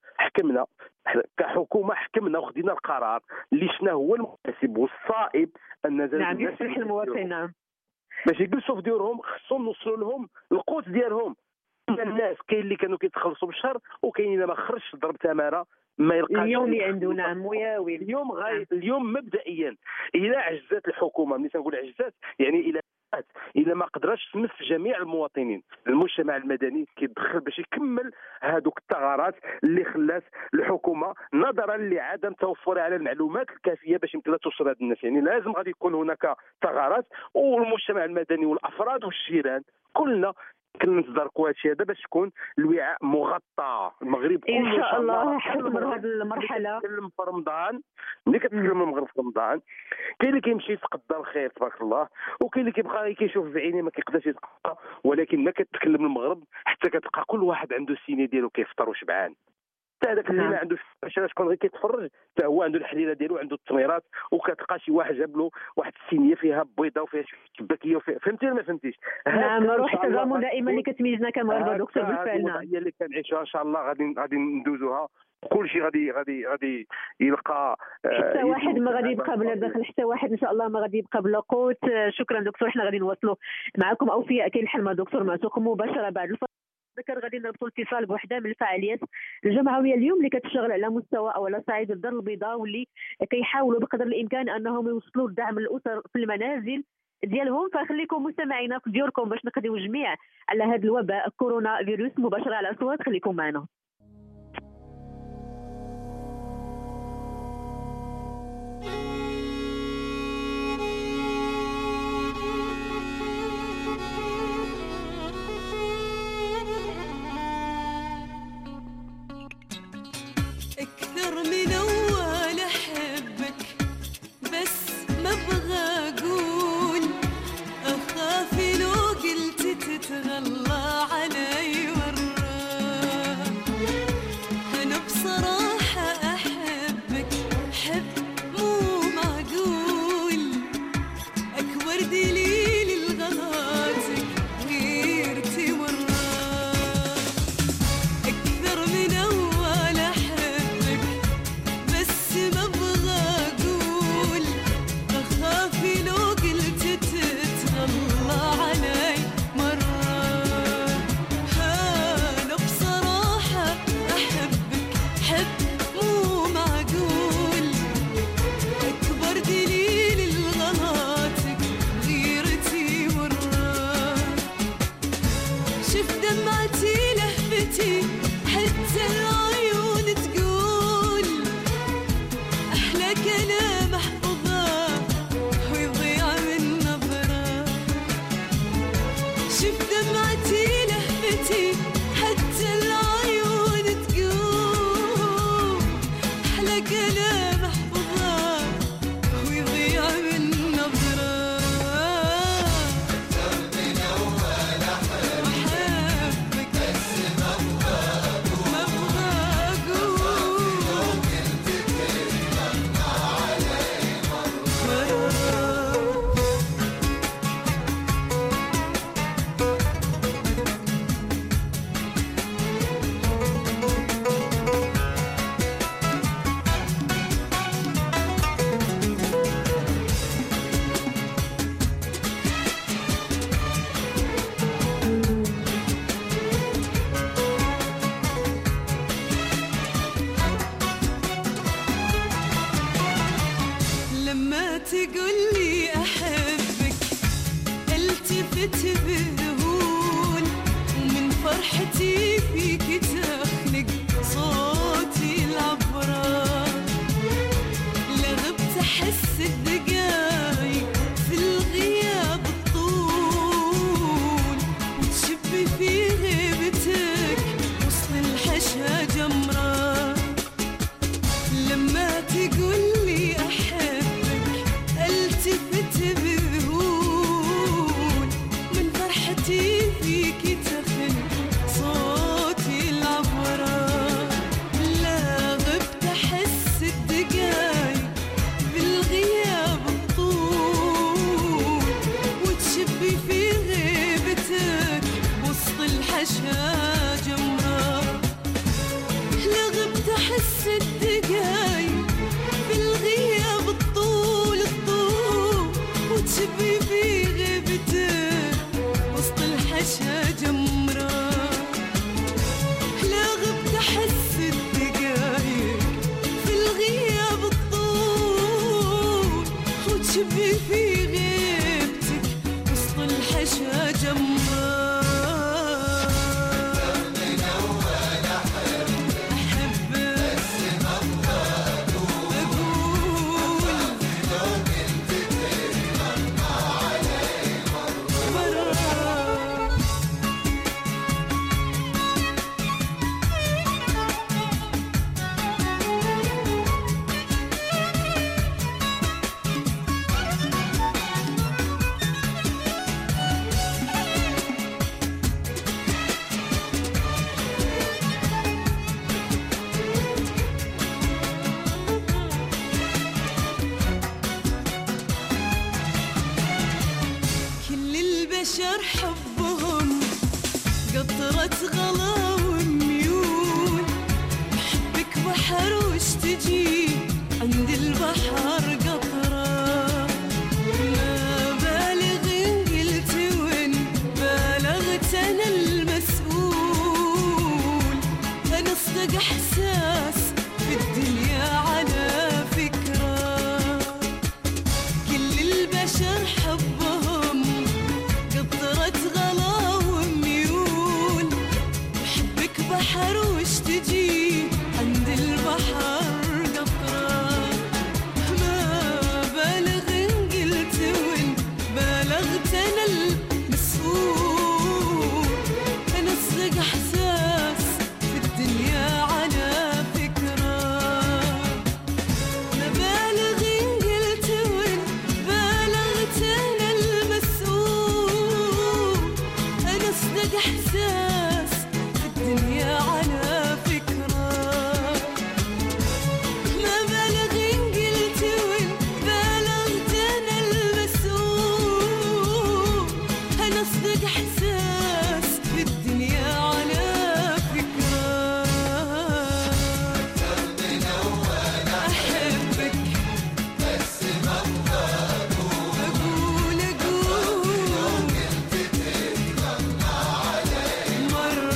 كحكومه، حكمنا وخدينا القرار اللي شنو هو المناسب والصائب ان نعم يصلح المواطن. نعم، باش يجلسوا في ديورهم خصهم نوصلوا لهم القوت ديالهم. الناس كاين اللي كانوا كيتخلصوا بالشهر وكاين اللي ما خرجش ضرب تماره ما يلقاش اليوم عنده. نعم وياوي اليوم مبدئيا الى عجزات الحكومه، ملي تنقول عجزات يعني الى ما قدرش تمس جميع المواطنين، المجتمع المدني كيدخل باش يكمل هذوك الثغرات اللي خلات الحكومه نظرا لعدم توفرها على المعلومات الكافيه باش يمكن توصل هذا الناس. يعني لازم غادي يكون هناك ثغرات، والمجتمع المدني والافراد والجيران كلنا كنتداركوا هذا الشيء هذا باش تكون الوعاء مغطى. المغرب كله ان شاء الله حتمر هذه المرحله. كتكلم في رمضان، ملي كتكلم المغرب في رمضان كاين اللي كيمشي يتقدى الخير تبارك الله، وكاين اللي كيبقى كيشوف بعينيه ما كيقدرش يتقدى، ولكن ما كتكلم المغرب حتى كتلقى كل واحد عنده السيني ديالو كيفطر وشبعان. حتى هذاك اللي ما عندوش شكون غير كيتفرج حتى هو عنده الحليله ديالو، عنده التميرات، وكتلقى شي واحد جاب له واحد السينيه فيها بيضه وفيها شباكيه فهمتي ولا ما فهمتيش؟ نعم، روح التضامن دائما اللي كتميزنا كمغاربه دكتور بالفعل. نعم، هي اللي كنعيشوها ان شاء الله غادي ندوزوها، كل شيء غادي يلقى حتى واحد ما غادي يبقى بلا دخل، حتى واحد ان شاء الله ما غادي يبقى بلا قوت. شكرا دكتور، حنا غادي نواصلوا معكم اوفياء كاين الحل مع دكتور معتوق مباشره بعد الفاصل. ذكر غادي نربطوا الاتصال بوحده من الفعاليات الجمعويه اليوم اللي كتشتغل على مستوى او على صعيد الدار البيضاء، واللي كيحاولوا بقدر الامكان انهم يوصلوا الدعم للاسر في المنازل ديالهم. فخليكم مستمعينا في ديوركم باش نقضيو جميع على هذا الوباء كورونا فيروس مباشره على الاصوات. خليكم معنا. تقولي أحبك التفت بذهول، ومن فرحتي فيك تخلق صوتي العبرة، لا غبت أحس الدقايق في الغياب الطول، وتشبي في غيبتك وسط الحشا جمرة، لما تقولي أحبك التفت بذهول، من فرحتي فيك تخلق صوتي العبرة، لا غبت أحس الدقايق بالغياب الطول، وتشبي في غيبتك وسط الحشا جمرة، لا غبت أحس الدقايق بالغياب الطول وتشبي في غيبتك وسط الحشا جمرة، لا غبت أحس الدقايق بالغياب الطول وتشبي في غيبتك وسط الحشا جمرة. كل البشر حبهم قطرة غلا وميول، بحبك بحر وش تجي عند البحر قطرة، ما بالغ إن قلت وإن بالغت أنا المسؤول، أنا أصدق إحساس في الدنيا على فكرة، كل البشر حبهم قطرة غلا وميول، بحبك بحر وش تجي عند البحر قطرة، ما بالغ إن قلت وإن بالغت أنا المسؤول، أنا أصدق إحساس في الدنيا على فكرة، ما بالغ إن قلت وإن بالغت أنا المسؤول، أنا أصدق إحساس في الدنيا على فكرة، ما بالغ إن قلت وإن بالغت أنا المسؤول، أنا أصدق إحساس في الدنيا على فكرة، أحبك بس ما أقول مرة.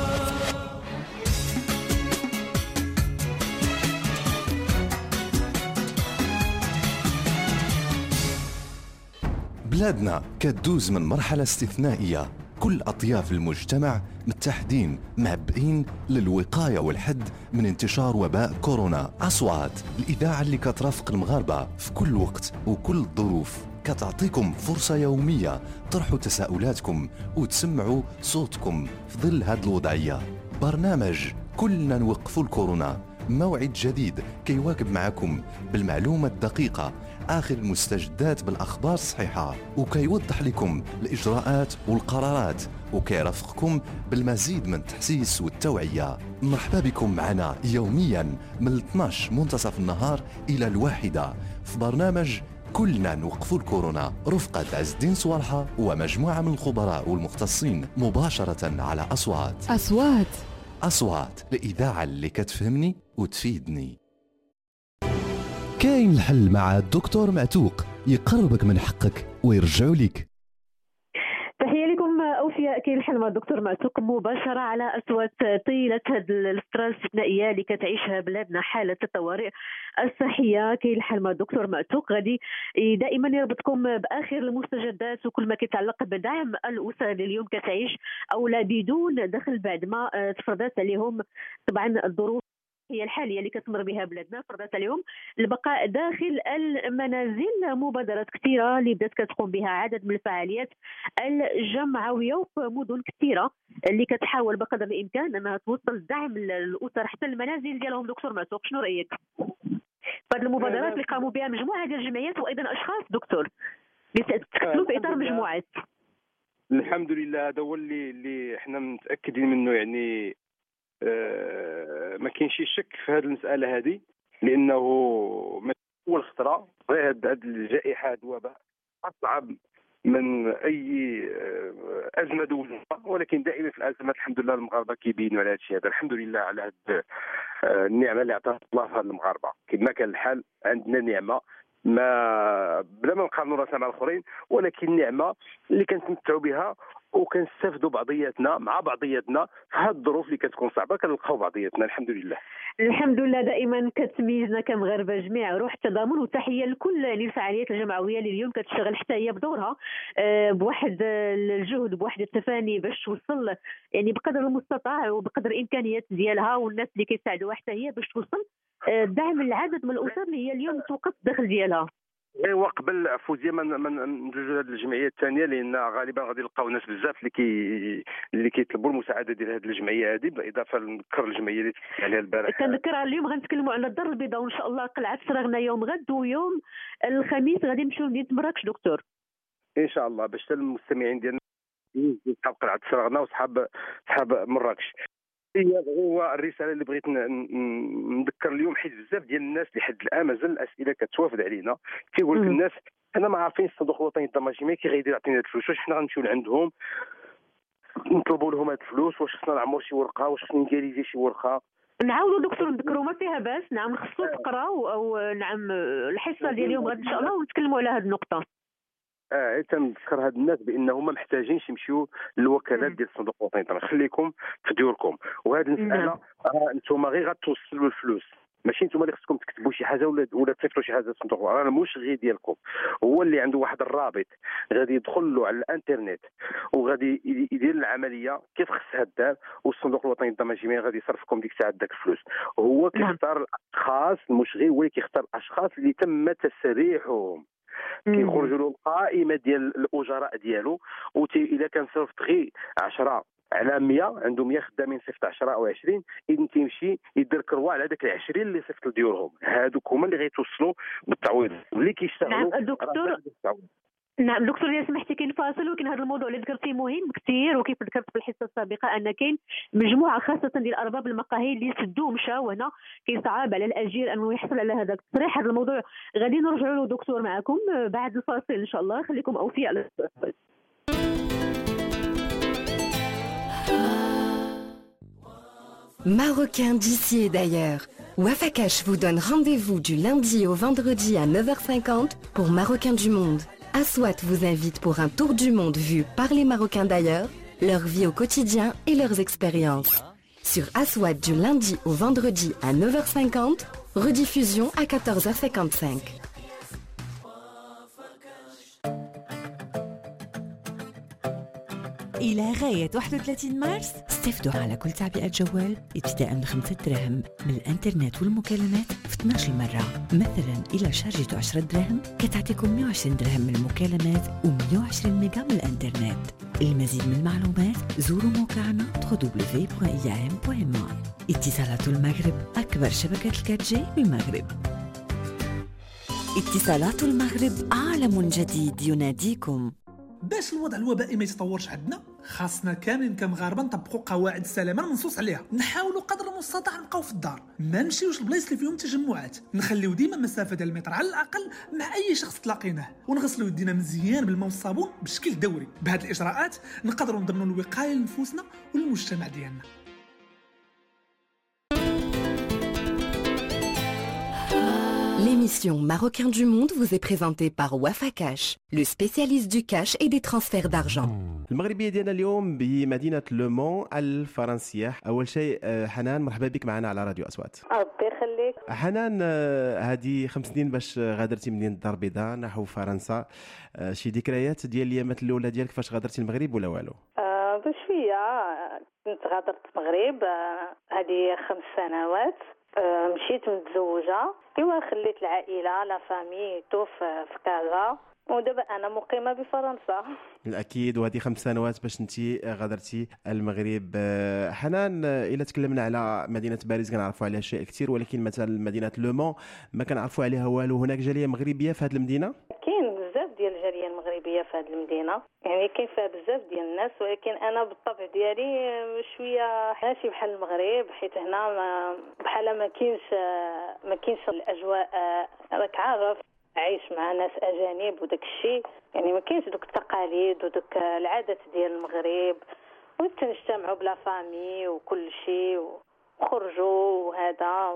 بلادنا كتدوز من مرحلة استثنائية، كل أطياف المجتمع متحدين معبئين للوقاية والحد من انتشار وباء كورونا. أصوات الإذاعة اللي كترافق المغاربة في كل وقت وكل الظروف، كتعطيكم فرصة يومية طرحوا تساؤلاتكم وتسمعوا صوتكم في ظل هذه الوضعية. برنامج كلنا نوقفوا الكورونا، موعد جديد كيواكب معكم بالمعلومة الدقيقة آخر المستجدات بالأخبار الصحيحة، وكيوضح لكم الإجراءات والقرارات، وكيرافقكم بالمزيد من التحسيس والتوعية. مرحبا بكم معنا يوميا من 12 منتصف النهار إلى 1 في برنامج كلنا نوقفوا الكورونا، رفقة عز الدين صوالحة ومجموعة من الخبراء والمختصين، مباشرة على أصوات الإذاعة اللي كتفهمني وتفيدني. كاين الحل مع الدكتور معتوق، يقربك من حقك ويرجعوا لك. تحية لكم أوفياء أوفياء كاين الحل مع الدكتور معتوق مباشرة على أصوات طيلة هذه الفترة الاستثنائية اللي كتعيشها بلادنا، حالة الطوارئ الصحية. كاين الحل مع الدكتور معتوق غادي دائما يربطكم بآخر المستجدات وكل ما كيتعلق بدعم الأسر اللي اليوم كتعيش أو لا بدون دخل بعد ما تفرضت عليهم طبعا الظروف هي الحاليه اللي كتمر بها بلادنا، فرضت اليوم البقاء داخل المنازل. مبادرات كثيره اللي بدات كتقوم بها عدد من الفعاليات الجمعويه في مدن كثيره اللي كتحاول بقدر الامكان انها توصل الدعم للاسر حتى المنازل ديالهم. دكتور معتوق شنو رايك في المبادرات اللي قاموا بها مجموعه ديال الجمعيات وايضا اشخاص دكتور اللي تكتلوا في اطار مجموعات؟ الحمد لله هذا هو اللي احنا متاكدين منه، يعني ما كاينش شك في هذه المساله هذه، لانه اول خطره هذه الجائحه هذا الوباء اصعب من اي ازمه دوليه، ولكن دائما في الازمات الحمد لله المغاربه كيبينوا على هذا الشيء هذا. الحمد لله على هذه النعمه اللي عطاها الله هذه المغاربه. كما كان الحال عندنا نعمه ما بلا ما نقارنوا راسنا مع الاخرين، ولكن نعمه اللي كنتمتعوا بها وكنستافدوا بعضياتنا مع بعضياتنا في هذه الظروف اللي كتكون صعبه، كنلقاو بعضياتنا الحمد لله. الحمد لله دائما كتميزنا كمغاربه جميع روح التضامن، وتحيه لكل الفعاليات الجمعويه اللي اليوم كتشتغل حتى هي بدورها بواحد الجهد بواحد التفاني باش توصل يعني بقدر المستطاع وبقدر الامكانيات ديالها، والناس اللي كيساعدوها حتى هي باش توصل دعم لعدد من الاسر اللي هي اليوم توقف الدخل ديالها. ايوا قبل فوزيه من ندوزو هذه الجمعيه الثانيه، لان غالبا غادي نلقاو ناس بزاف اللي كيطلبوا المساعده ديال هذه الجمعيه هذه، بالاضافه لنذكر الجمعيه اللي تكلمت عليها البارح. كنذكرها اليوم غنتكلموا على الدار البيضاء، وان شاء الله قلعه سراغنا يوم غد، ويوم الخميس غادي نمشيو لمدينه مراكش دكتور ان شاء الله، باش حتى المستمعين ديالنا صحاب قلعه سراغنا وصحاب مراكش. هو الرساله اللي بغيت نذكر اليوم، حيت بزاف ديال الناس لحد الان مازال الاسئله كتوافد علينا، كيقول لك الناس انا ما عارفين الصندوق الوطني للضمان كي غيدير يعطينا هاد الفلوس، واش حنا غنمشيو لعندهم نطلبوا لهم هاد الفلوس، واش خصنا نعمروا شي ورقه، واش خصنا نديريزي شي ورقه. نعاودوا دكتور نذكروا ما فيها باس، نعم نخصصوا فقره او نعم الحصه ديال اليوم غد ان شاء الله ونتكلموا على هذه النقطه. تنذكر هاد الناس بانهم ما محتاجينش يمشيو للوكالات ديال الصندوق الوطني للضمان، خليكم في ديوركم. وهذه المساله انتم غير غتوصلوا الفلوس، ماشي نتوما اللي خصكم تكتبوا شي حاجه ولا تصيفطوا شي حاجه للصندوق. راه المشغل ديالكم هو اللي عنده واحد الرابط غادي يدخل له على الانترنت وغادي يدير العمليه كيف خصها دار، والصندوق الوطني للضمان الجماعي غادي يصرفكم ديك الساعه داك الفلوس. هو كيختار الاشخاص، المشغل هو اللي كيختار الاشخاص اللي تم تسريحهم، كيخرجوا له القائمه ديال الاجراء ديالو، اذا كان صيفط غير 10 على 100 عنده 100 خدامين صيفط 10 او 20، اذا تيمشي يدير كروا على داك ال 20 اللي صيفط لديورهم، هذوك هما اللي غيتوصلوا بالتعويض اللي كيشتغلوا. نعم دكتور، نعم دكتور اذا سمحتي كاين فاصل، ولكن هذا الموضوع اللي ذكرتيه مهم كثير، وكيف ذكرت في الحصه السابقه ان كاين مجموعه خاصه ديال ارباب المقاهي اللي سدوا ومشاو، وهنا كيصعب على الاجير انه يحصل على هذا التصريح. هذا الموضوع غادي نرجعوا له دكتور معكم بعد الفاصل ان شاء الله، خليكم اوفياء. Marocains d'ici et d'ailleurs. Wafakash vous donne rendez-vous du lundi au vendredi à 9h50 pour Marocains du monde. Aswat vous invite pour un tour du monde vu par les Marocains d'ailleurs, leur vie au quotidien et leurs expériences. Sur Aswat du lundi au vendredi à 9h50, rediffusion à 14h55. إلى غاية 31 مارس استفدوا على كل تعبئة جوال ابتداء من 5 دراهم من الانترنت والمكالمات في 12 مرة. مثلا إلى شارجة 10 دراهم كتعطيكم 120 درهم من المكالمات و120 ميجا من الانترنت. المزيد من المعلومات زوروا موقعنا www.iam.ma. اتصالات المغرب أكبر شبكة الكاتجي بالمغرب. اتصالات المغرب عالم جديد يناديكم. باش الوضع الوبائي ما يتطورش عندنا، خاصنا كاملين كمغاربه نطبقوا قواعد السلامه المنصوص عليها، نحاولوا قدر المستطاع نبقاو في الدار، ما نمشيوش لبلايص اللي فيهم تجمعات، نخليو ديما مسافه ديال المتر على الاقل مع اي شخص تلاقيناه، ونغسلوا يدينا مزيان بالماء والصابون بشكل دوري. بهذه الاجراءات نقدروا نضمنوا الوقايه لنفوسنا والمجتمع ديالنا. L'émission Marocain du Monde vous est présentée par Wafa Cash, le spécialiste du cash et des transferts d'argent. المغربية ديالنا اليوم بمدينة لومون الفرنسية. أول شيء حنان، مرحبا بك معنا على راديو أصوات. ربي يخليك. حنان، هذه 5 سنين باش غادرتي مدينة الدار البيضاء نحو فرنسا. شي ذكريات ديال الأيامات الأولى ديالك فاش غادرتي المغرب ولا والو؟ بشوية كنت غادرت المغرب، هذه 5 سنوات. مشيت متزوجة، خليت العائلة لا فامي تو في كازا، ودابا انا مقيمه بفرنسا. اكيد. وهذه 5 سنوات باش انتي غادرتي المغرب. حنان، الا تكلمنا على مدينه باريس كنعرفوا عليها شيء كثير، ولكن مثلا مدينه لومون ما كنعرفوا عليها والو. هناك جاليه مغربيه في هذه المدينه؟ كاين بزاف ديال الجاليه المغربيه في هذه المدينه، يعني كاين فيها بزاف ديال الناس، ولكن انا بالطبع ديالي شويه ماشي بحال المغرب، حيت هنا بحال ما كاينش الاجواء. راك عارف عايش مع ناس اجانب وداك الشيء، يعني ما كاينش دوك التقاليد ودوك العادات ديال المغرب، ونجتمعوا بلا فامي وكل شيء وخرجوا وهذا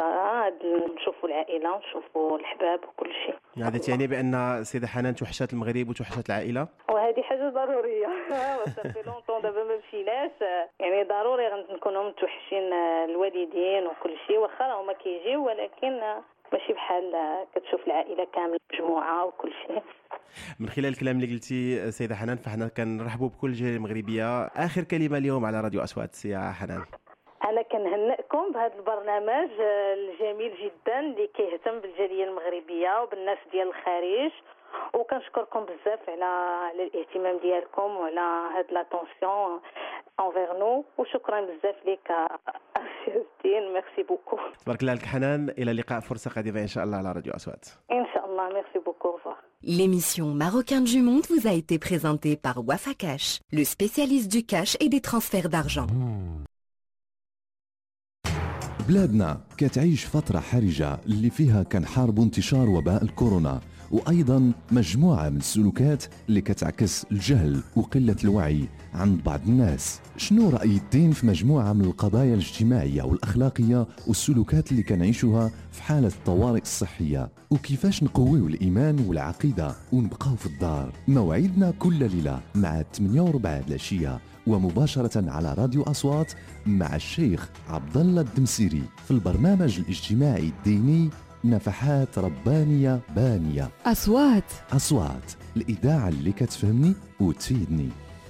نشوفوا العائله ونشوفوا الحباب وكل شيء. هذا يعني بان سيده حنان توحشات المغرب وتوحشات العائله، وهذه حاجه ضروريه. وصافي لونطون دابا ما مشيناش، يعني ضروري غنكونوا متوحشين الوالدين وكل شيء، واخا هما كيجيو ولكن ماشي بحال كتشوف العائله كامله مجموعه وكل شيء. من خلال الكلام اللي قلتي سيده حنان، فاحنا كنرحبوا بكل الجاليه المغربيه. اخر كلمه اليوم على راديو اصوات يا حنان. انا كنهنئكم بهذا البرنامج الجميل جدا اللي كيهتم بالجاليه المغربيه وبالناس ديال الخارج، وكنشكركم بزاف على الاهتمام ديالكم وعلى هاد لاتونسيون انفير نو، وشكرا بزاف ليك الدين. ميرسي بوكو. تبارك الله لك حنان، الى اللقاء، فرصه قادمه ان شاء الله على راديو اصوات ان شاء الله. ميرسي بوكو. L'émission Marocain du Monde vous a été présentée par Wafa Cash, le spécialiste du cash et des transferts d'argent. بلادنا كتعيش فترة حرجة اللي فيها كنحاربوا انتشار وباء الكورونا، وأيضا مجموعة من السلوكات اللي كتعكس الجهل وقلة الوعي عند بعض الناس. شنو رأي الدين في مجموعة من القضايا الاجتماعية والأخلاقية والسلوكات اللي كنعيشوها في حالة الطوارئ الصحية، وكيفاش نقويو الإيمان والعقيدة ونبقاو في الدار؟ موعدنا كل ليلة مع 8:15 العشية، ومباشرة على راديو أصوات مع الشيخ عبد الله الدمسيري في البرنامج الاجتماعي الديني نفحات ربانية بانية. أصوات الإذاعة اللي كتفهمني وتفيدني.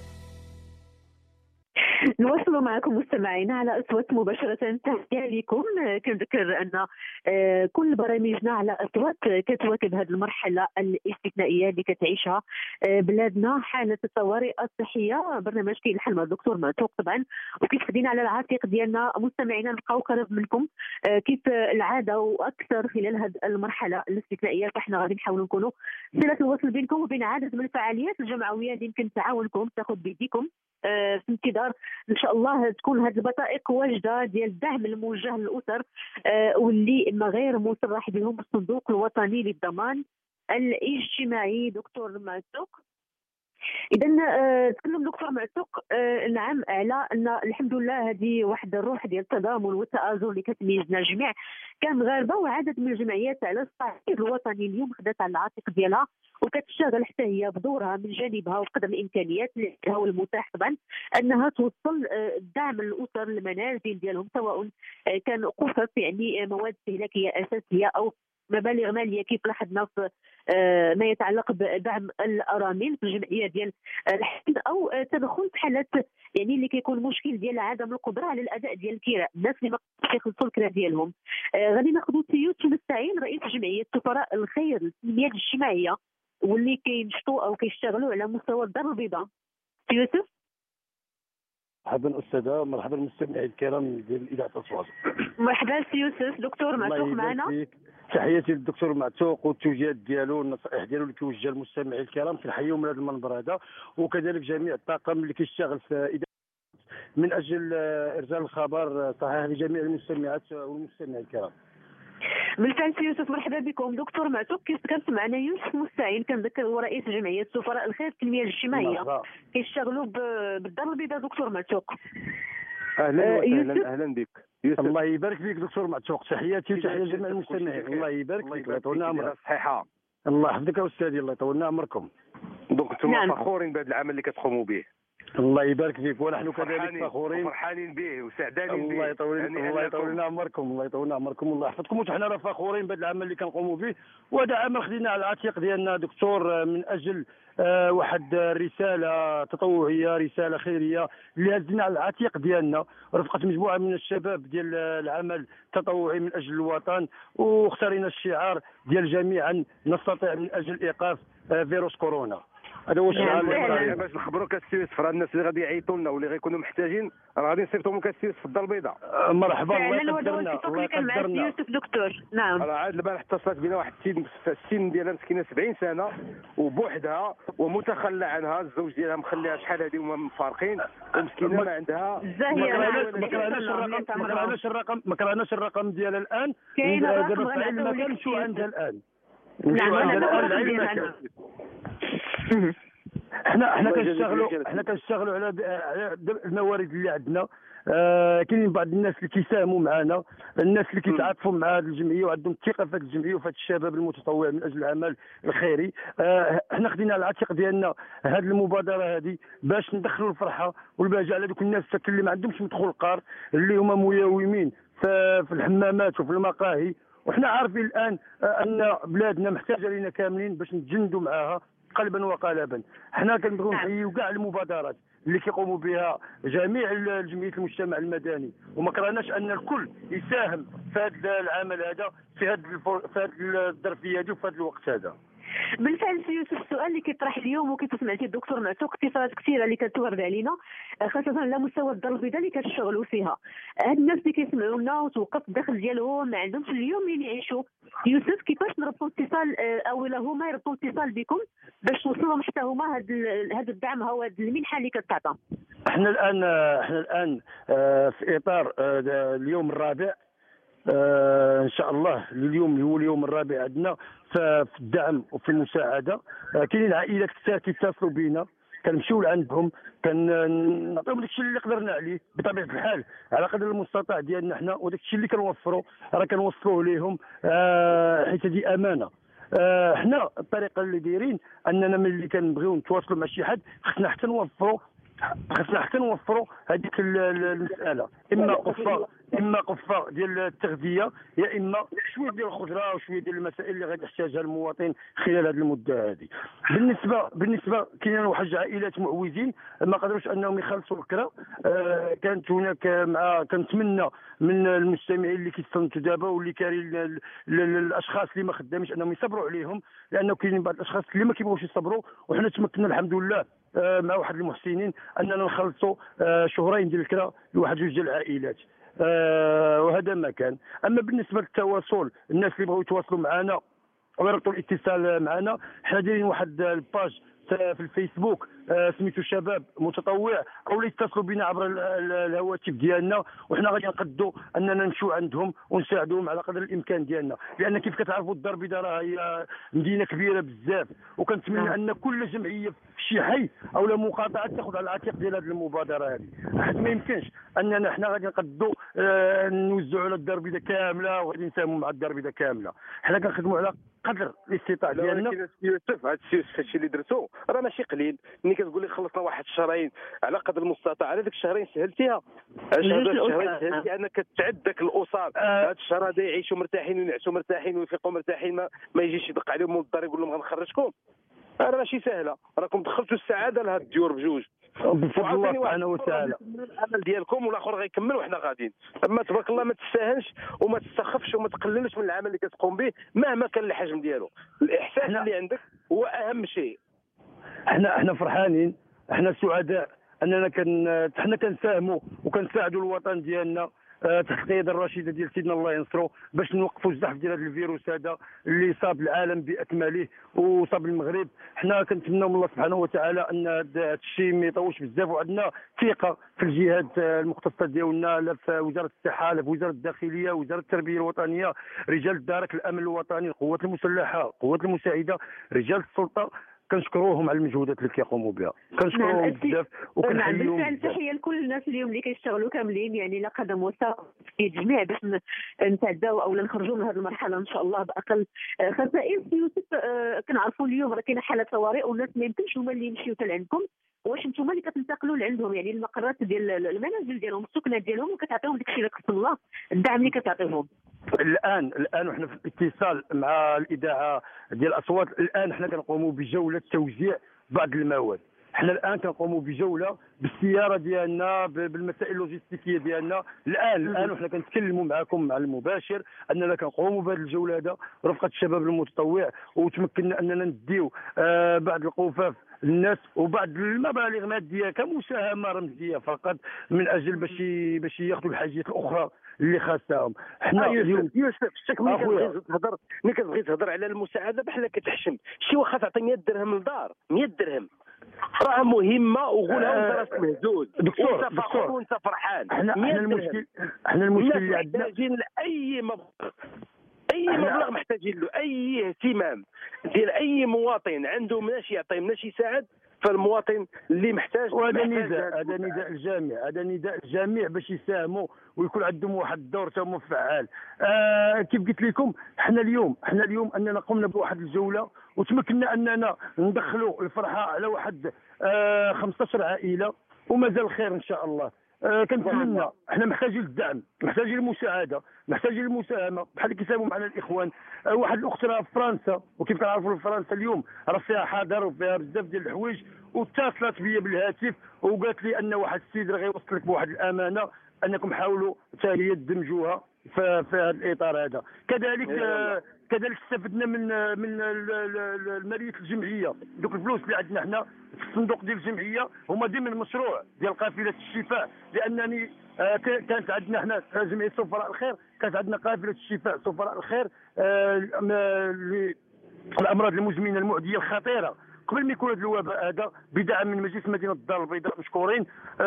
نواصل معكم مستمعينا على أصوات مباشرة. تحية لكم. كنذكر أن كل برامجنا على أصوات كتواكب هذه المرحلة الاستثنائية اللي كتعيشها بلادنا، حالة الطوارئ الصحية. برنامج كيلحل مع الدكتور معتوق طبعا، وكيف خدينا على العاتق ديالنا مستمعينا نبقاو قريب منكم كيف العادة وأكثر خلال هذه المرحلة الاستثنائية. فاحنا غادي نحاولوا نكونوا صلة الوصل بينكم وبين عدد من الفعاليات الجمعوية اللي يمكن تعاونكم تاخذ بيديكم في انتظار ان شاء الله تكون هذه البطائق واجده ديال الدعم الموجه للاسر واللي ما غير مصرح بهم بالصندوق الوطني للضمان الاجتماعي. دكتور معتوق، اذا تكلم دكتور معتوق نعم على ان الحمد لله هذه واحد الروح ديال التضامن والتآزر اللي كتميزنا الجميع كمغاربه، وعدد من الجمعيات على الصعيد الوطني اليوم خدات على العاتق ديالها وكتشتغل حتى هي بدورها من جانبها وقدر الامكانيات اللي عندها والمتاح طبعا انها توصل الدعم للاسر المنازل ديالهم، سواء كان قصص يعني مواد استهلاكيه اساسيه او مبالغ ماليه كيف لاحظنا في ما يتعلق بدعم الارامل في الجمعيه ديال الحد، او تدخل في حالات يعني اللي كيكون مشكل ديال عدم القدره على الاداء ديال الكراء، الناس اللي ما كيخلصوا الكراء ديالهم. غادي ناخذوا سيوت مستعين رئيس جمعيه سفراء الخير للتنميه الاجتماعيه واللي كينشطوا او كيشتغلوا على مستوى الدار البيضاء. يوسف، مرحبا استاذه، مرحبا المستمعين الكرام ديال اذاعه اصوات. مرحبا سي يوسف. دكتور معتوق معنا. تحياتي للدكتور معتوق والتوجيهات ديالو والنصائح ديالو اللي كيوجه للمستمعين الكرام، كنحييهم من هذا المنبر هذا، وكذلك جميع الطاقم اللي كيشتغل في اذاعه من اجل ارسال الخبر صحيح لجميع المستمعات والمستمعين الكرام. بالفعل سي يوسف، مرحبا بكم. دكتور معتوق كيف معنا يوسف مستعين، كنذكر هو رئيس جمعيه سفراء الخير التنميه الاجتماعيه، كيشتغلوا بالدار البيضاء. دكتور معتوق اهلا وسهلا. اهلا بك. الله يبارك فيك دكتور معتوق، تحياتي وتحية جميع المستمعين. الله يبارك فيك، الله يطول عمرك. صحيحه. الله يحفظك استاذي، الله يطول عمركم. دونك انتم فخورين بهذا العمل اللي كتقوموا به. الله يبارك فيك، ونحن كذلك فخورين وفرحانين به وسعدانين به. الله يطول عمركم، الله يطول عمركم، الله يحفظكم. وحنا راه فخورين بهذا العمل اللي كنقوموا به، وهذا عمل خدينا على العاتق ديالنا دكتور من اجل واحد رساله تطوعيه، رساله خيريه اللي هزينا على العاتق ديالنا رفقه مجموعه من الشباب ديال العمل التطوعي من اجل الوطن، واختارينا الشعار ديال جميعا نستطيع من اجل ايقاف فيروس كورونا. هذا هو الشعار. باش نخبروك السي يوسف، راه الناس اللي غادي يعيطوا لنا واللي غيكونوا محتاجين راه غادي نصيفطوا لهم السي يوسف في الدار البيضاء. مرحبا، الله يقدرنا، الله يقدرنا. يوسف دكتور. نعم. راه عاد البارح اتصلت بنا واحد السيد في السن ديالها مسكينه 70 سنه وبوحدها ومتخلى عنها، الزوج ديالها مخليها شحال هذه وما مفارقين، ومسكينه ما عندها. ما كرهناش الرقم ديالها الان. كاين رقم غنعطيو نمشيو عندها الان. نعم حنا كنشتغلوا على الموارد اللي عندنا. كاينين بعض الناس اللي كيساهموا معنا، الناس اللي كيتعاطفوا مع هذه الجمعيه وعندهم الثقه في هذه الجمعيه وفي هذا الشباب المتطوع من اجل العمل الخيري. حنا خدينا على العاتق ديالنا هذه المبادره هذه باش ندخلوا الفرحه والبهجه على دوك الناس اللي ما عندهمش مدخول قار، اللي هما مياومين في الحمامات وفي المقاهي. وحنا عارفين الان ان بلادنا محتاجه لنا كاملين باش نتجندوا معها قلبا وقالبا. حنا كنبغيو نحييو كاع المبادرات اللي كيقوموا بها جميع جمعيه المجتمع المدني، وما كرهناش ان الكل يساهم في هذا العمل هذا في هذه الظرفيه هذه وفي هذا الوقت هذا. بالفعل سي يوسف، السؤال اللي كيطرح اليوم وكيف سمعتي الدكتور معتوق اتصالات كثيره اللي كتورد علينا خاصه على مستوى الدار البيضاء اللي كتشتغلوا فيها. هاد الناس اللي كيسمعوا لنا وتوقف الدخل ديالهم ما عندهمش اليوم اللي يعيشوا، يوسف كيفاش نربطوا اتصال او لا هما يربطوا اتصال بكم باش توصلوا حتى هما هذا الدعم او هذه المنحه اللي كتعطى؟ احنا الان في اطار اليوم الرابع ان شاء الله. اليوم هو اليوم الرابع عندنا في الدعم وفي المساعده. كاينين عائلات كثار كيتصلوا بينا، كنمشيو لعندهم كنعطيهم داكشي اللي قدرنا عليه بطبيعه الحال على قدر المستطاع ديالنا حنا، وداكشي اللي كنوفروا راه كنوصلوه ليهم حيت هذه امانه. حنا الطريقه اللي دايرين اننا ملي كنبغيو نتواصلوا مع شي حد خصنا حتى نوفروا هذيك المساله، اما قفه ديال التغذيه، يا اما شويه ديال الخضره وشويه ديال المسائل اللي غادي يحتاجها المواطن خلال هذه المده هذه. بالنسبه كاين واحد العائلات معوزين ما قدروش انهم يخلصوا الكرا. كانت هناك كنتمنى من المستمعين اللي كيستنتوا دابا واللي كارين الاشخاص اللي ما خدامينش انهم يصبروا عليهم، لانه كاينين بعض الاشخاص اللي ما كيبغوش يصبروا، وحنا تمكنا الحمد لله مع واحد المحسنين اننا نخلصوا شهرين ديال الكرا لواحد جوج ديال العائلات. وهذا ما كان. اما بالنسبه للتواصل، الناس اللي بغاو يتواصلوا معنا ويربطوا الاتصال معنا، حنا دايرين واحد الباج في الفيسبوك سميتو شباب متطوع، او يتصلوا بنا عبر الهواتف ديالنا، وحنا غادي نقدوا اننا نمشيو عندهم ونساعدوهم على قدر الامكان ديالنا، لان كيف كتعرفوا الدار البيضاء راه هي مدينه كبيره بزاف، وكنتمنى ان كل جمعيه في شي حي او لا مقاطعه تاخذ على العاتق ديال هذه المبادره هذه، حيت ما يمكنش اننا حنا غادي نقدوا نوزعوا على الدار البيضاء كامله وغادي نساهموا مع الدار البيضاء كامله. حنا كنخدموا على قدر الاستطاعه ديالنا. يوسف هذا الشيء اللي درتو راه ماشي قليل. ملي كتقول لي خلصنا واحد الشهرين على قدر المستطاع، على ذاك الشهرين سهلتيها. الشهرين سهلتي انك تعد ذاك الاسر هذا الشهر هذا يعيشوا مرتاحين وينعسوا مرتاحين ويفيقوا مرتاحين، ما يجيش يدق عليهم من الدار يقول لهم غنخرجكم. راه ماشي سهله، راكم دخلتوا السعاده لهاد الديور بجوج بفضل الله سبحانه وتعالى. العمل ديالكم والاخر غيكمل وحنا غاديين. اما تبارك الله ما تستاهلش وما تستخفش وما تقللش من العمل اللي كتقوم به مهما كان الحجم ديالو. الاحساس اللي عندك هو اهم شيء. احنا فرحانين، احنا سعداء اننا حنا كنساهموا وكنساعدوا الوطن ديالنا تحت القياده الرشيده ديال سيدنا الله ينصرو باش نوقفوا الزحف ديال هذا الفيروس هذا اللي صاب العالم باكمله وصاب المغرب. حنا كنتمناو من الله سبحانه وتعالى ان هذا الشيء ما يطولش بزاف، وعندنا ثقه في الجهات المختصه ديالنا، لا في وزاره الصحه، لا في وزاره الداخليه، وزاره التربيه الوطنيه، رجال دارك الامن الوطني، القوات المسلحه، القوات المساعده، رجال السلطه. كنشكروهم على المجهودات اللي كيقوموا بها، كنشكروهم بزاف وكنحييهم. بالفعل تحيه لكل الناس اليوم اللي كيشتغلوا كاملين، يعني لا قدم وساق في الجميع باش نتعداو او نخرجوا من هذه المرحله ان شاء الله باقل خسائر. يوسف كنعرفوا اليوم راه كاينه حاله طوارئ والناس ما يمكنش هما اللي يمشيو حتى لعندكم، واش نتوما اللي كتنتقلوا لعندهم يعني المقرات ديال المنازل ديالهم السكنات ديالهم وكتعطيهم داكشي اللي خص الله الدعم اللي كتعطيهم؟ الان وحنا في الاتصال مع الاذاعه ديال الاصوات. الان حنا كنقوموا بجوله توزيع بعض المواد. حنا الان كنقوموا بجوله بالسياره ديالنا بالمسائل اللوجستيكيه ديالنا. الان وحنا كنتكلموا معكم مع المباشر اننا كنقوموا بهذه الجوله هذا رفقه الشباب المتطوع، وتمكنا اننا نديو بعض القفاف للناس وبعض المبالغ ماديه كمساهمه رمزيه فقط من اجل باش ياخذوا الحاجات الاخرى اللي خاصهم. حنا يوسف الشك ملي كتبغي تهضر على المساعده بحال كتحشم شي واخا تعطي 100 درهم للدار 100 درهم راه مهمه وقولها وانت راسك مهزوز دكتور وانت فرحان. احنا المشكل اللي عندنا محتاجين لاي مبلغ محتاجين له اي اهتمام ديال اي مواطن عنده مناش يعطي مناش يساعد، فالمواطن اللي محتاج. وهذا هذا نداء الجميع باش يساهموا ويكون عندهم واحد الدور تما فعال. كيف قلت لكم حنا اليوم اننا قمنا بواحد الجوله وتمكنا اننا ندخلوا الفرحه على واحد 15 عائله ومازال خير ان شاء الله. كنتمنى احنا محتاجين للدعم، محتاجين للمساعده، محتاجين للمساهمه بحال اللي كيساهموا معنا الاخوان. واحد الاخت راه في فرنسا، وكيف كنعرفوا فرنسا اليوم راه فيها حضر وفيها بزاف ديال الحوايج، واتصلت بيا بالهاتف وقالت لي ان واحد السيد راه غيوصل لك بواحد الامانه انكم حاولوا حتى هي تدمجوها في هذا الاطار هذا. كذلك استفدنا من الماليه الجمعيه. دوك الفلوس اللي عندنا حنا في الصندوق ديال الجمعيه هما ضمن مشروع ديال قافله الشفاء، لانني كانت عندنا حنا جمعيه سفراء الخير، كانت عندنا قافله الشفاء سفراء الخير الامراض المزمنه المعديه الخطيره قبل ما يكون هذا الوباء هذا، بدعم من مجلس مدينه الدار البيضاء مشكورين.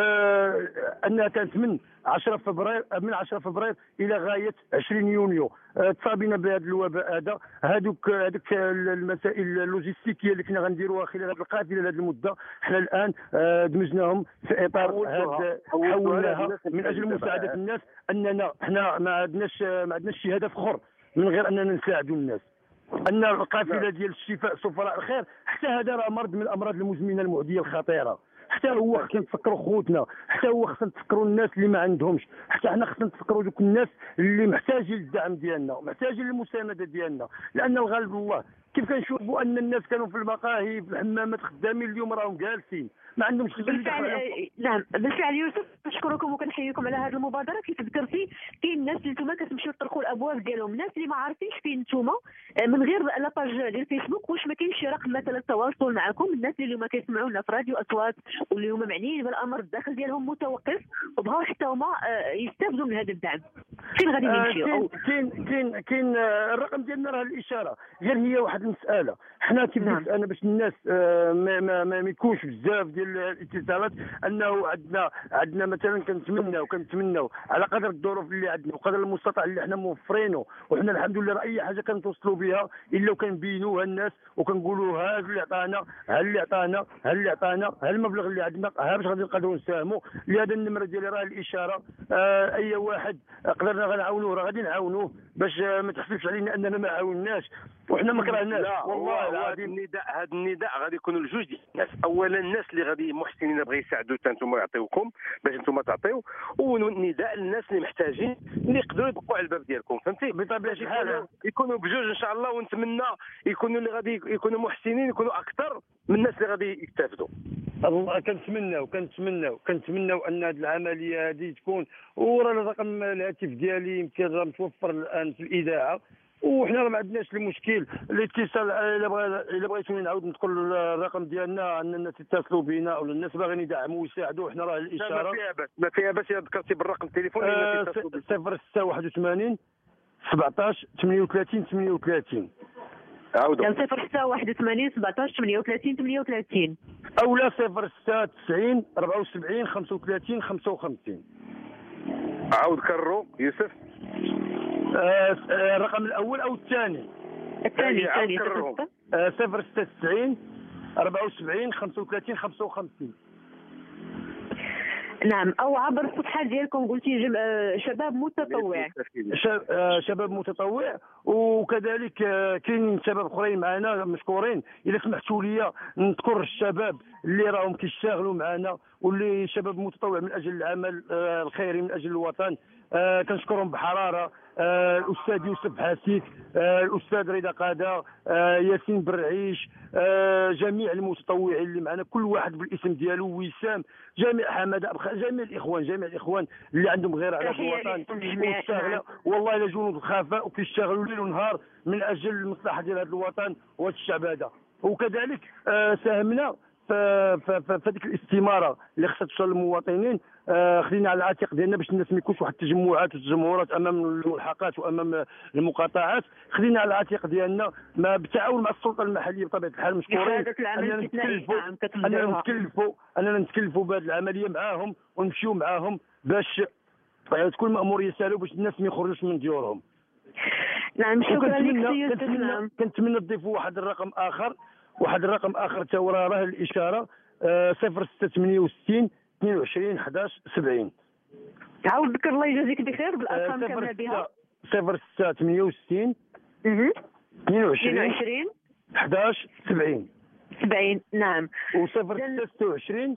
انها كانت من 10 فبراير الى غايه 20 يونيو تصابنا بهذا الوباء هذا. هذوك المسائل اللوجستيكيه اللي كنا غنديروها خلال هذه القافله لهذه المده حنا الان دمجناهم في اطار هذا، حولناها من اجل مساعده الناس. اننا حنا ما عندناش شي هدف اخر من غير اننا نساعدوا الناس. ان القافله ديال الشفاء سفراء الخير حتى هذا راه مرض من الامراض المزمنه المعديه الخطيره، حتى هو خصنا نفكروا خوتنا، حتى هو خصنا نفكروا الناس اللي ما عندهمش، حتى حنا خصنا نفكروا دوك الناس اللي محتاجين للدعم ديالنا ومحتاجين للمسانده ديالنا. لان الغالب الله كيف كنشوفوا ان الناس كانوا في المقاهي في الحمامات خدامين اليوم راهم جالسين ما عندهمش. بالفعل يوسف نشكركم وكنحييكم على هذه المبادره. كيف ذكرتي كاين الناس اللي نتوما كتمشيو تطرقوا الابواب ديالهم، الناس اللي ما عارفينش فين نتوما من غير لاباج ديال الفيسبوك، واش ما كاينش شي رقم مثلا التواصل معكم؟ الناس اللي هما كيسمعونا في راديو اصوات واللي هما معنيين بالامر الداخل ديالهم متوقف وبغاو حتى هما يستافدوا من هذا الدعم، فين غادي يمشيو؟ كاين الرقم ديالنا راه الاشاره، غير هي واحد المساله. حنا كيف قلت انا باش الناس ما يكونش بزاف ديال الاتصالات، انه عندنا مثلا كنتمناو على قدر الظروف اللي عندنا وقدر المستطاع اللي حنا موفرينه، وحنا الحمد لله اي حاجه كنتوصلوا بها الا وكنبينوها الناس وكنقولوا هذا اللي عطانا، ها المبلغ اللي عندنا، ها باش غادي نقدروا نساهموا. لهذا النمره ديالي راه الاشاره. اي واحد قدرنا غنعاونوه راه غادي نعاونوه، باش ما تحسبش علينا اننا ما عاونناش وحنا ما كرهناش. والله العظيم هذا النداء غادي يكونوا لجوج ديال الناس. اولا الناس اللي غادي محسنين بغا يساعدوا حتى نتوما يعطيوكم باش نتوما تعطيو، والنداء للناس اللي محتاجين اللي يقدروا يدقوا على الباب ديالكم، فهمتي؟ بطبيعه الحال يكونوا بجوج ان شاء الله، ونتمنى يكونوا اللي غادي يكونوا محسنين يكونوا اكثر من الناس اللي غادي يستافدوا. الله كنتمناو ان هذه العمليه هذه تكون. وراه رقم الهاتف ديالي يمكن راه متوفر الان في الاذاعه، وحنا راه ما عندناش المشكل الاتصال. الا بغيتوني نعاود ندخل الرقم ديالنا اننا تتصلوا بنا ولا الناس باغيين يدعموا ويساعدوا، حنا راه الاشاره ما فيها باس الا ذكرتي بالرقم التليفوني 0681 17 38 38. عاودوا 0681 17 38 38 او 06 90 74 35 55. عاود كرروا يوسف. الرقم الاول او الثاني؟ الثاني 06 90 74 35 55. نعم، او عبر الصفحه ديالكم قلتي شباب متطوع. شباب متطوع، وكذلك كاينين شباب اخرين معنا مشكورين. الا سمحتوا لي نذكر الشباب اللي راهم كيشتغلوا معنا واللي شباب متطوع من اجل العمل الخيري من اجل الوطن. كنشكرهم بحراره. الاستاذ يوسف حاسيك، الاستاذ رضا قاده، ياسين برعيش، جميع المتطوعين اللي معنا كل واحد بالاسم ديالو، وسام، جميع حماده، جميع الاخوان اللي عندهم غير على الوطن ويشتغلوا والله الا جنود الخفاء وكيشتغلوا ليل ونهار من اجل المصلحه ديال هذا الوطن وهذا الشعب هذا. وكذلك ساهمنا فهذيك الاستماره اللي خصها توصل للمواطنين. خلينا على العاتق ديالنا باش الناس ما يكونش واحد التجمعات وتجمهرات امام الملحقات وامام المقاطعات. خلينا على العاتق ديالنا بالتعاون مع السلطه المحليه بطبيعه الحال مشكورين اننا نتكلفوا بهذه العمليه معاهم ونمشيو معاهم باش تكون مأموريه سهله باش الناس ما يخرجوش من ديورهم. نعم، شكرا لك. كنتمنى تضيفوا واحد الرقم اخر حتى وراه الاشاره 0668 22 11 70. عاود ذكر الله يجازيك بخير بالارقام كامله بها. 0668 22 11 70. نعم. و 026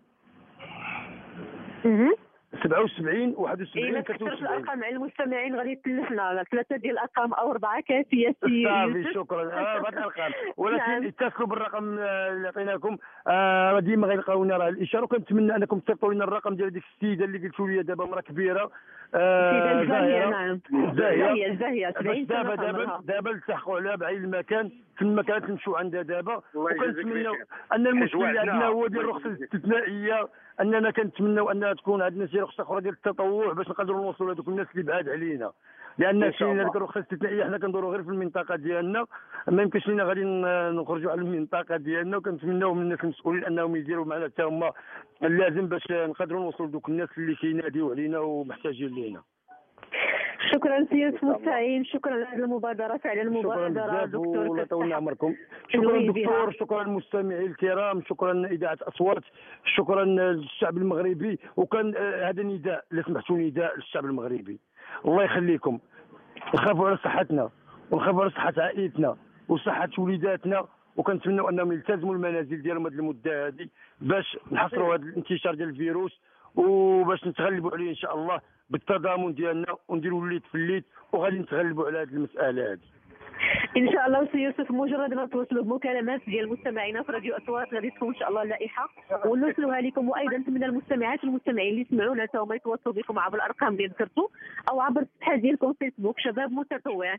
77 71. إلا كثرت الارقام على المستمعين غادي تلفنا 3 ديال الارقام او 4 كافيه سي صافي. شكرا. بعض الارقام ولكن اتصلوا بالرقم اللي عطيناكم راه ديما غيلقاونا راه الاشاره. وكنتمنى انكم تصيفطوا لنا الرقم ديال ديك السيده اللي قلتوا لي دابا مرا كبيره زاهيه. نعم، زاهيه دابا التحقوا عليها بعين المكان في المكان تمشوا عندها دابا. وكنتمنوا ان المشكل اللي عندنا هو ديال الرخصه الاستثنائيه، اننا كنتمنوا انها تكون عندنا شي رخصه اخرى ديال التطوع باش نقدروا نوصلوا لهذوك الناس اللي بعاد علينا، لان كاين هذيك الرخصه الاستثنائيه حنا كندوروا غير في المنطقه ديالنا، ما يمكنش لينا غادي نخرجوا على المنطقه ديالنا. وكنتمناو من الناس المسؤولين انهم يديروا معنا حتى هما اللازم باش نقدروا نوصلوا لذوك الناس اللي كيناديو علينا ومحتاجين لينا. شكرا سيد مستعين، شكرا على هذه المبادره، فعلا المبادره دكتور. الله يطول عمركم. شكرا دكتور، شكرا المستمعين الكرام، شكرا اذاعه اصوات، شكرا للشعب المغربي. وكان هذا نداء اللي سمحتوا نداء للشعب المغربي، الله يخليكم نخافوا على صحتنا ونخافوا على صحه عائلتنا وصحه وليداتنا. وكنتمنوا انهم يلتزموا المنازل ديالهم هذه المده هذه باش نحصروا هذا الانتشار ديال الفيروس وباش نتغلبوا عليه ان شاء الله بالتضامن ديالنا ونديروا الليد في الليد وغادي نتغلبوا على هذه المساله هذه ان شاء الله. سي يوسف مجرد ما توصلوا بمكالمات ديال مستمعينا في راديو اصوات غادي تكون ان شاء الله اللائحه ونرسلوها لكم. وايضا نتمنى المستمعات والمستمعين اللي يسمعونا حتى هما يتواصلوا بكم عبر الارقام اللي ذكرتوا او عبر الصفحه ديالكم فيسبوك شباب متطوع.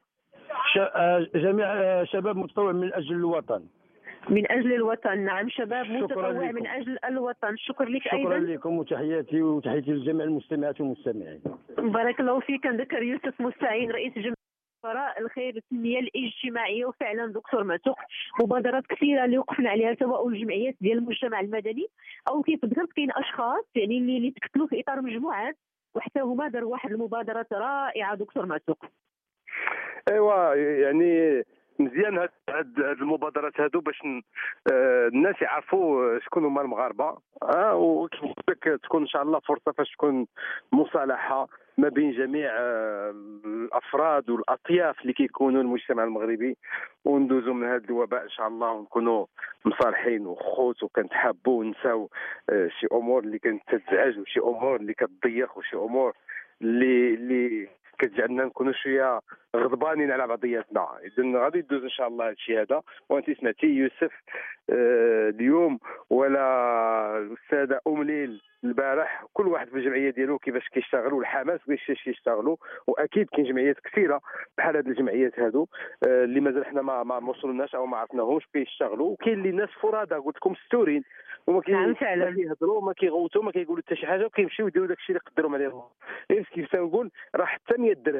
جميع شباب متطوع من اجل الوطن. من اجل الوطن. نعم، شباب متطوع من اجل الوطن. شكرا لك ايضا. شكرا لكم وتحياتي لجميع المستمعات والمستمعين. بارك الله فيك. نذكر يوسف مستعين رئيس جمعيه وراء الخير التنميه الاجتماعيه. وفعلا دكتور معتوق مبادرات كثيره اللي وقفنا عليها سواء الجمعيات ديال المجتمع المدني او كيف ذكرت كاين اشخاص يعني اللي تكتلوا في اطار مجموعات وحتى هما داروا واحد المبادرات رائعه دكتور معتوق. ايوا يعني مزيان هاد المبادرات هادو باش الناس يعرفوا شكون هما المغاربه وكيف قلت تكون ان شاء الله فرصه فاش تكون مصالحه ما بين جميع الافراد والاطياف اللي كيكونوا المجتمع المغربي وندوزوا من هذا الوباء ان شاء الله ونكونوا مصالحين وخوت وكنتحابوا ونساو شي امور اللي كانت تزعج وشي امور اللي كتضيق وشي امور اللي كتجعلنا نكونوا شويه غضبانين على بعضياتنا. اذا غادي يدوز ان شاء الله هذا الشيء هذا. وانت سمعتي يوسف اليوم ولا الاستاذه ليل البارح كل واحد في الجمعيه ديالو كيفاش كيشتغلوا والحماس كيفاش يشتغلوا. واكيد كاين جمعيات كثيره بحال هاد الجمعيات هادو اللي مازال حنا ما وصلناش او ما عرفناهمش كيشتغلوا. وكاين اللي ناس فرادى قلت لكم مستورين وما كيهضروا ما كيغوتوا ما كيقولوا حتى شي حاجه وكيمشيو يديروا داكشي اللي قدرهم عليه الله. كيف تنقول راه حتى 100 درهم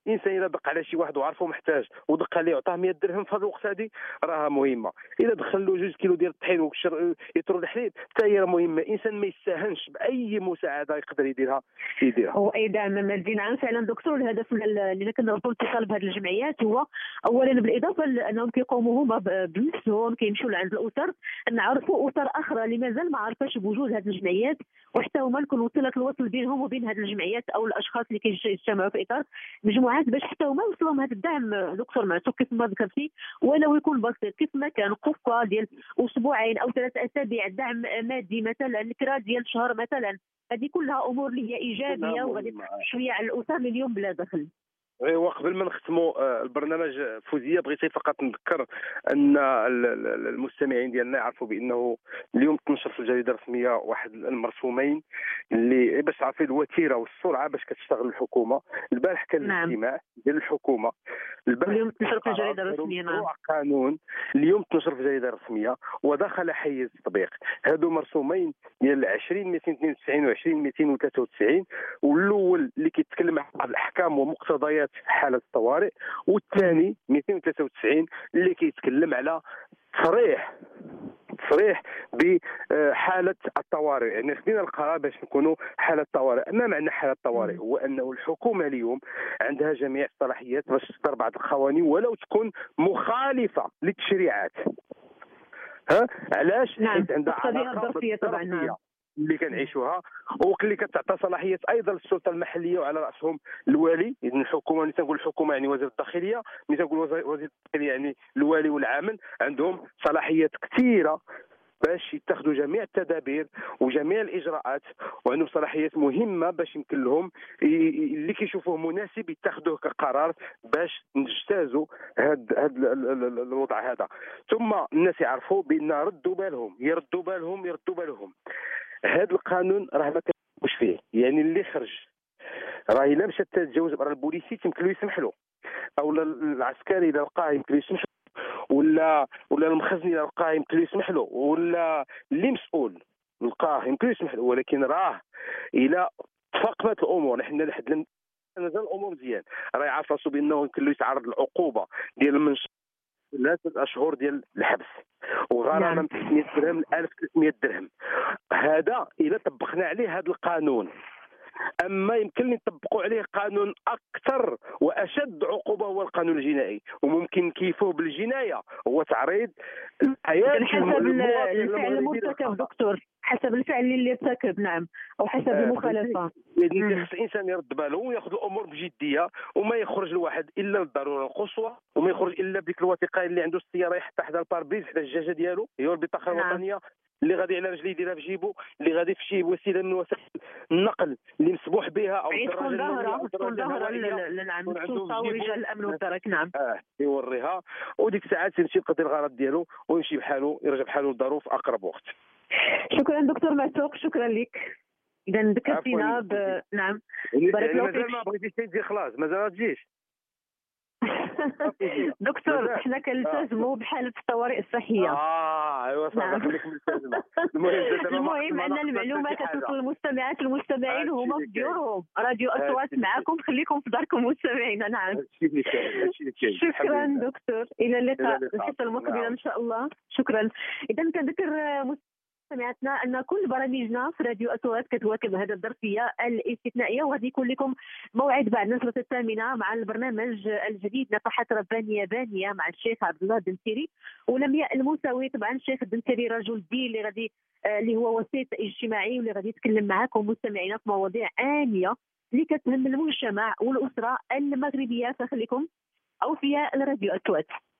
الانسان اذا دق على شي واحد وعرفه محتاج ودق عليه وعطاه 100 درهم في هذا الوقت هذه راها مهمه. اذا دخل له 2 كيلو ديال الطحين وكشر يتر الحليب حتى هي مهمه. الانسان ما يستهنش باي مساعده يقدر يديرها. واي دعم مادي. نعم فعلا دكتور، الهدف اللي كنربطوا الاتصال بهذه الجمعيات هو اولا بالاضافه لانهم كيقوموا هما بنفسهم كيمشيو لعند الاسر، نعرفوا اسر اخرى اللي مازال ما عرفاش بوجود هذه الجمعيات، وحتى هما نكون وصلت الوصل بينهم وبين هذه الجمعيات او الاشخاص اللي كيجتمعوا في اطار مجموعات باش حتى هما يوصلوا هذا الدعم. دكتور معتوق كيف ما ذكرتي ولو يكون بسيط، كيف ما كان قفه ديال اسبوعين او 3 اسابيع دعم مادي مثلا، الكرا ديال شهر مثلا، هذه كلها امور اللي هي ايجابيه وغادي شويه على الاسر اليوم بلا دخل. وقبل ما نختموا البرنامج فوزيه بغيت فقط نذكر ان المستمعين ديالنا يعرفوا بانه اليوم تنشر في الجريده الرسميه واحد المرسومين اللي باش تعرفي الوتيره والسرعه باش كتشتغل الحكومه. البارح كان الاجتماع ديال الحكومه، اليوم تنشر في الجريده الرسميه. نعم قانون اليوم تنشر في الجريده الرسميه ودخل حيز التطبيق. هادو مرسومين ديال 20292 و 20293، والاول اللي كيتكلم على الاحكام ومقتضيات حالة الطوارئ، والثاني 293 اللي كيتكلم على تصريح بحالة الطوارئ. يعني خدينا القرار باش نكونوا حالة طوارئ. ما معنى حالة طوارئ؟ هو أنه الحكومة اليوم عندها جميع الصلاحيات باش تصدر بعض القوانين ولو تكون مخالفة للتشريعات. علاش؟ نعم. عندها علاقة طبعا اللي كنعيشوها، واللي كتعطى صلاحيات ايضا للسلطه المحليه وعلى راسهم الوالي. اذا الحكومه، ملي تنقول الحكومه يعني وزير الداخليه، ملي تنقول وزير الداخليه يعني الوالي والعامل، عندهم صلاحيات كثيره باش يتخذوا جميع التدابير وجميع الاجراءات، وعندهم صلاحيات مهمه باش يمكن لهم اللي كيشوفوه مناسب يتخذوه كقرار باش نجتازوا هذا الوضع هذا. ثم الناس يعرفوا بان ردوا بالهم هذا القانون راه ما كنقولش فيه. يعني اللي خرج راه الا مشى تتجاوز برا البوليسي يمكن له يسمح له، او العسكري اذا لقاه يمكن له يسمح له، ولا المخزن اذا لقاه يمكن له يسمح له، ولا اللي مسؤول لقاه يمكن له يسمح له. ولكن راه الى تفاقمت الامور، نحن لحد مازال الامور مزيان، راه يعرف راسو بانه يمكن له يتعرض للعقوبه ديال من 3 أشهر ديال الحبس وغرامه من 300 درهم ل 1300 درهم. هذا اذا طبقنا عليه هذا القانون. اما يمكن نطبقوا عليه قانون اكثر واشد عقوبه هو القانون الجنائي، وممكن كيفوه بالجنايه هو تعريض الحياه حسب الفعل المرتكب. دكتور حسب الفعل اللي ارتكب. نعم، او حسب المخالفه. يعني خص الانسان يرد باله وياخذ الامور بجديه، وما يخرج الواحد الا للضروره القصوى، وما يخرج الا بديك الوثيقه اللي عنده السياره يحطها حدا الباربيز حدا الجاجه ديالو، هي البطاقه الوطنيه اللي غادي على رجليه يديرها في جيبو، اللي غادي في شي وسيله من وسائل النقل اللي مسبوح بها، او تكون ظاهره للسلطه ورجال الامن والدرك. نعم يوريها، وديك الساعات يمشي يقضي الغرض ديالو ويمشي بحاله، يرجع بحاله لدارو في اقرب وقت. شكرا دكتور معتوق، شكرا لك. اذا ذكرتينا نعم بارك الله فيك. مازال ما بغيتيش تجي خلاص، مازال ما تجيش. دكتور احنا كنلتزموا بحاله الطوارئ الصحيه. ايوا صافي خليك ملتزمه. المهم ان المعلومه كتوصل للمستمعات المستمعين هما في ديورهم. راديو اصوات معكم، خليكم في داركم مستمعينا. نعم شكرا دكتور، الى اللقاء الحصه المقبله ان شاء الله. شكرا. اذا كنذكر سمعتنا ان كل برامجنا في راديو اصوات كتواكب هذه الظرفيه الاستثنائيه، وغادي يكون لكم موعد بعد نشرة 8 مع البرنامج الجديد نصيحات ربانيه بانيه مع الشيخ عبد الله الدنسيري ولمياء الموسوي. طبعا الشيخ الدنسيري رجل دين اللي هو وسيط اجتماعي، واللي غادي يتكلم معكم مستمعينا في مواضيع آنية اللي كتهم المجتمع والاسره المغربيه. فخليكم اوفياء لراديو اصوات.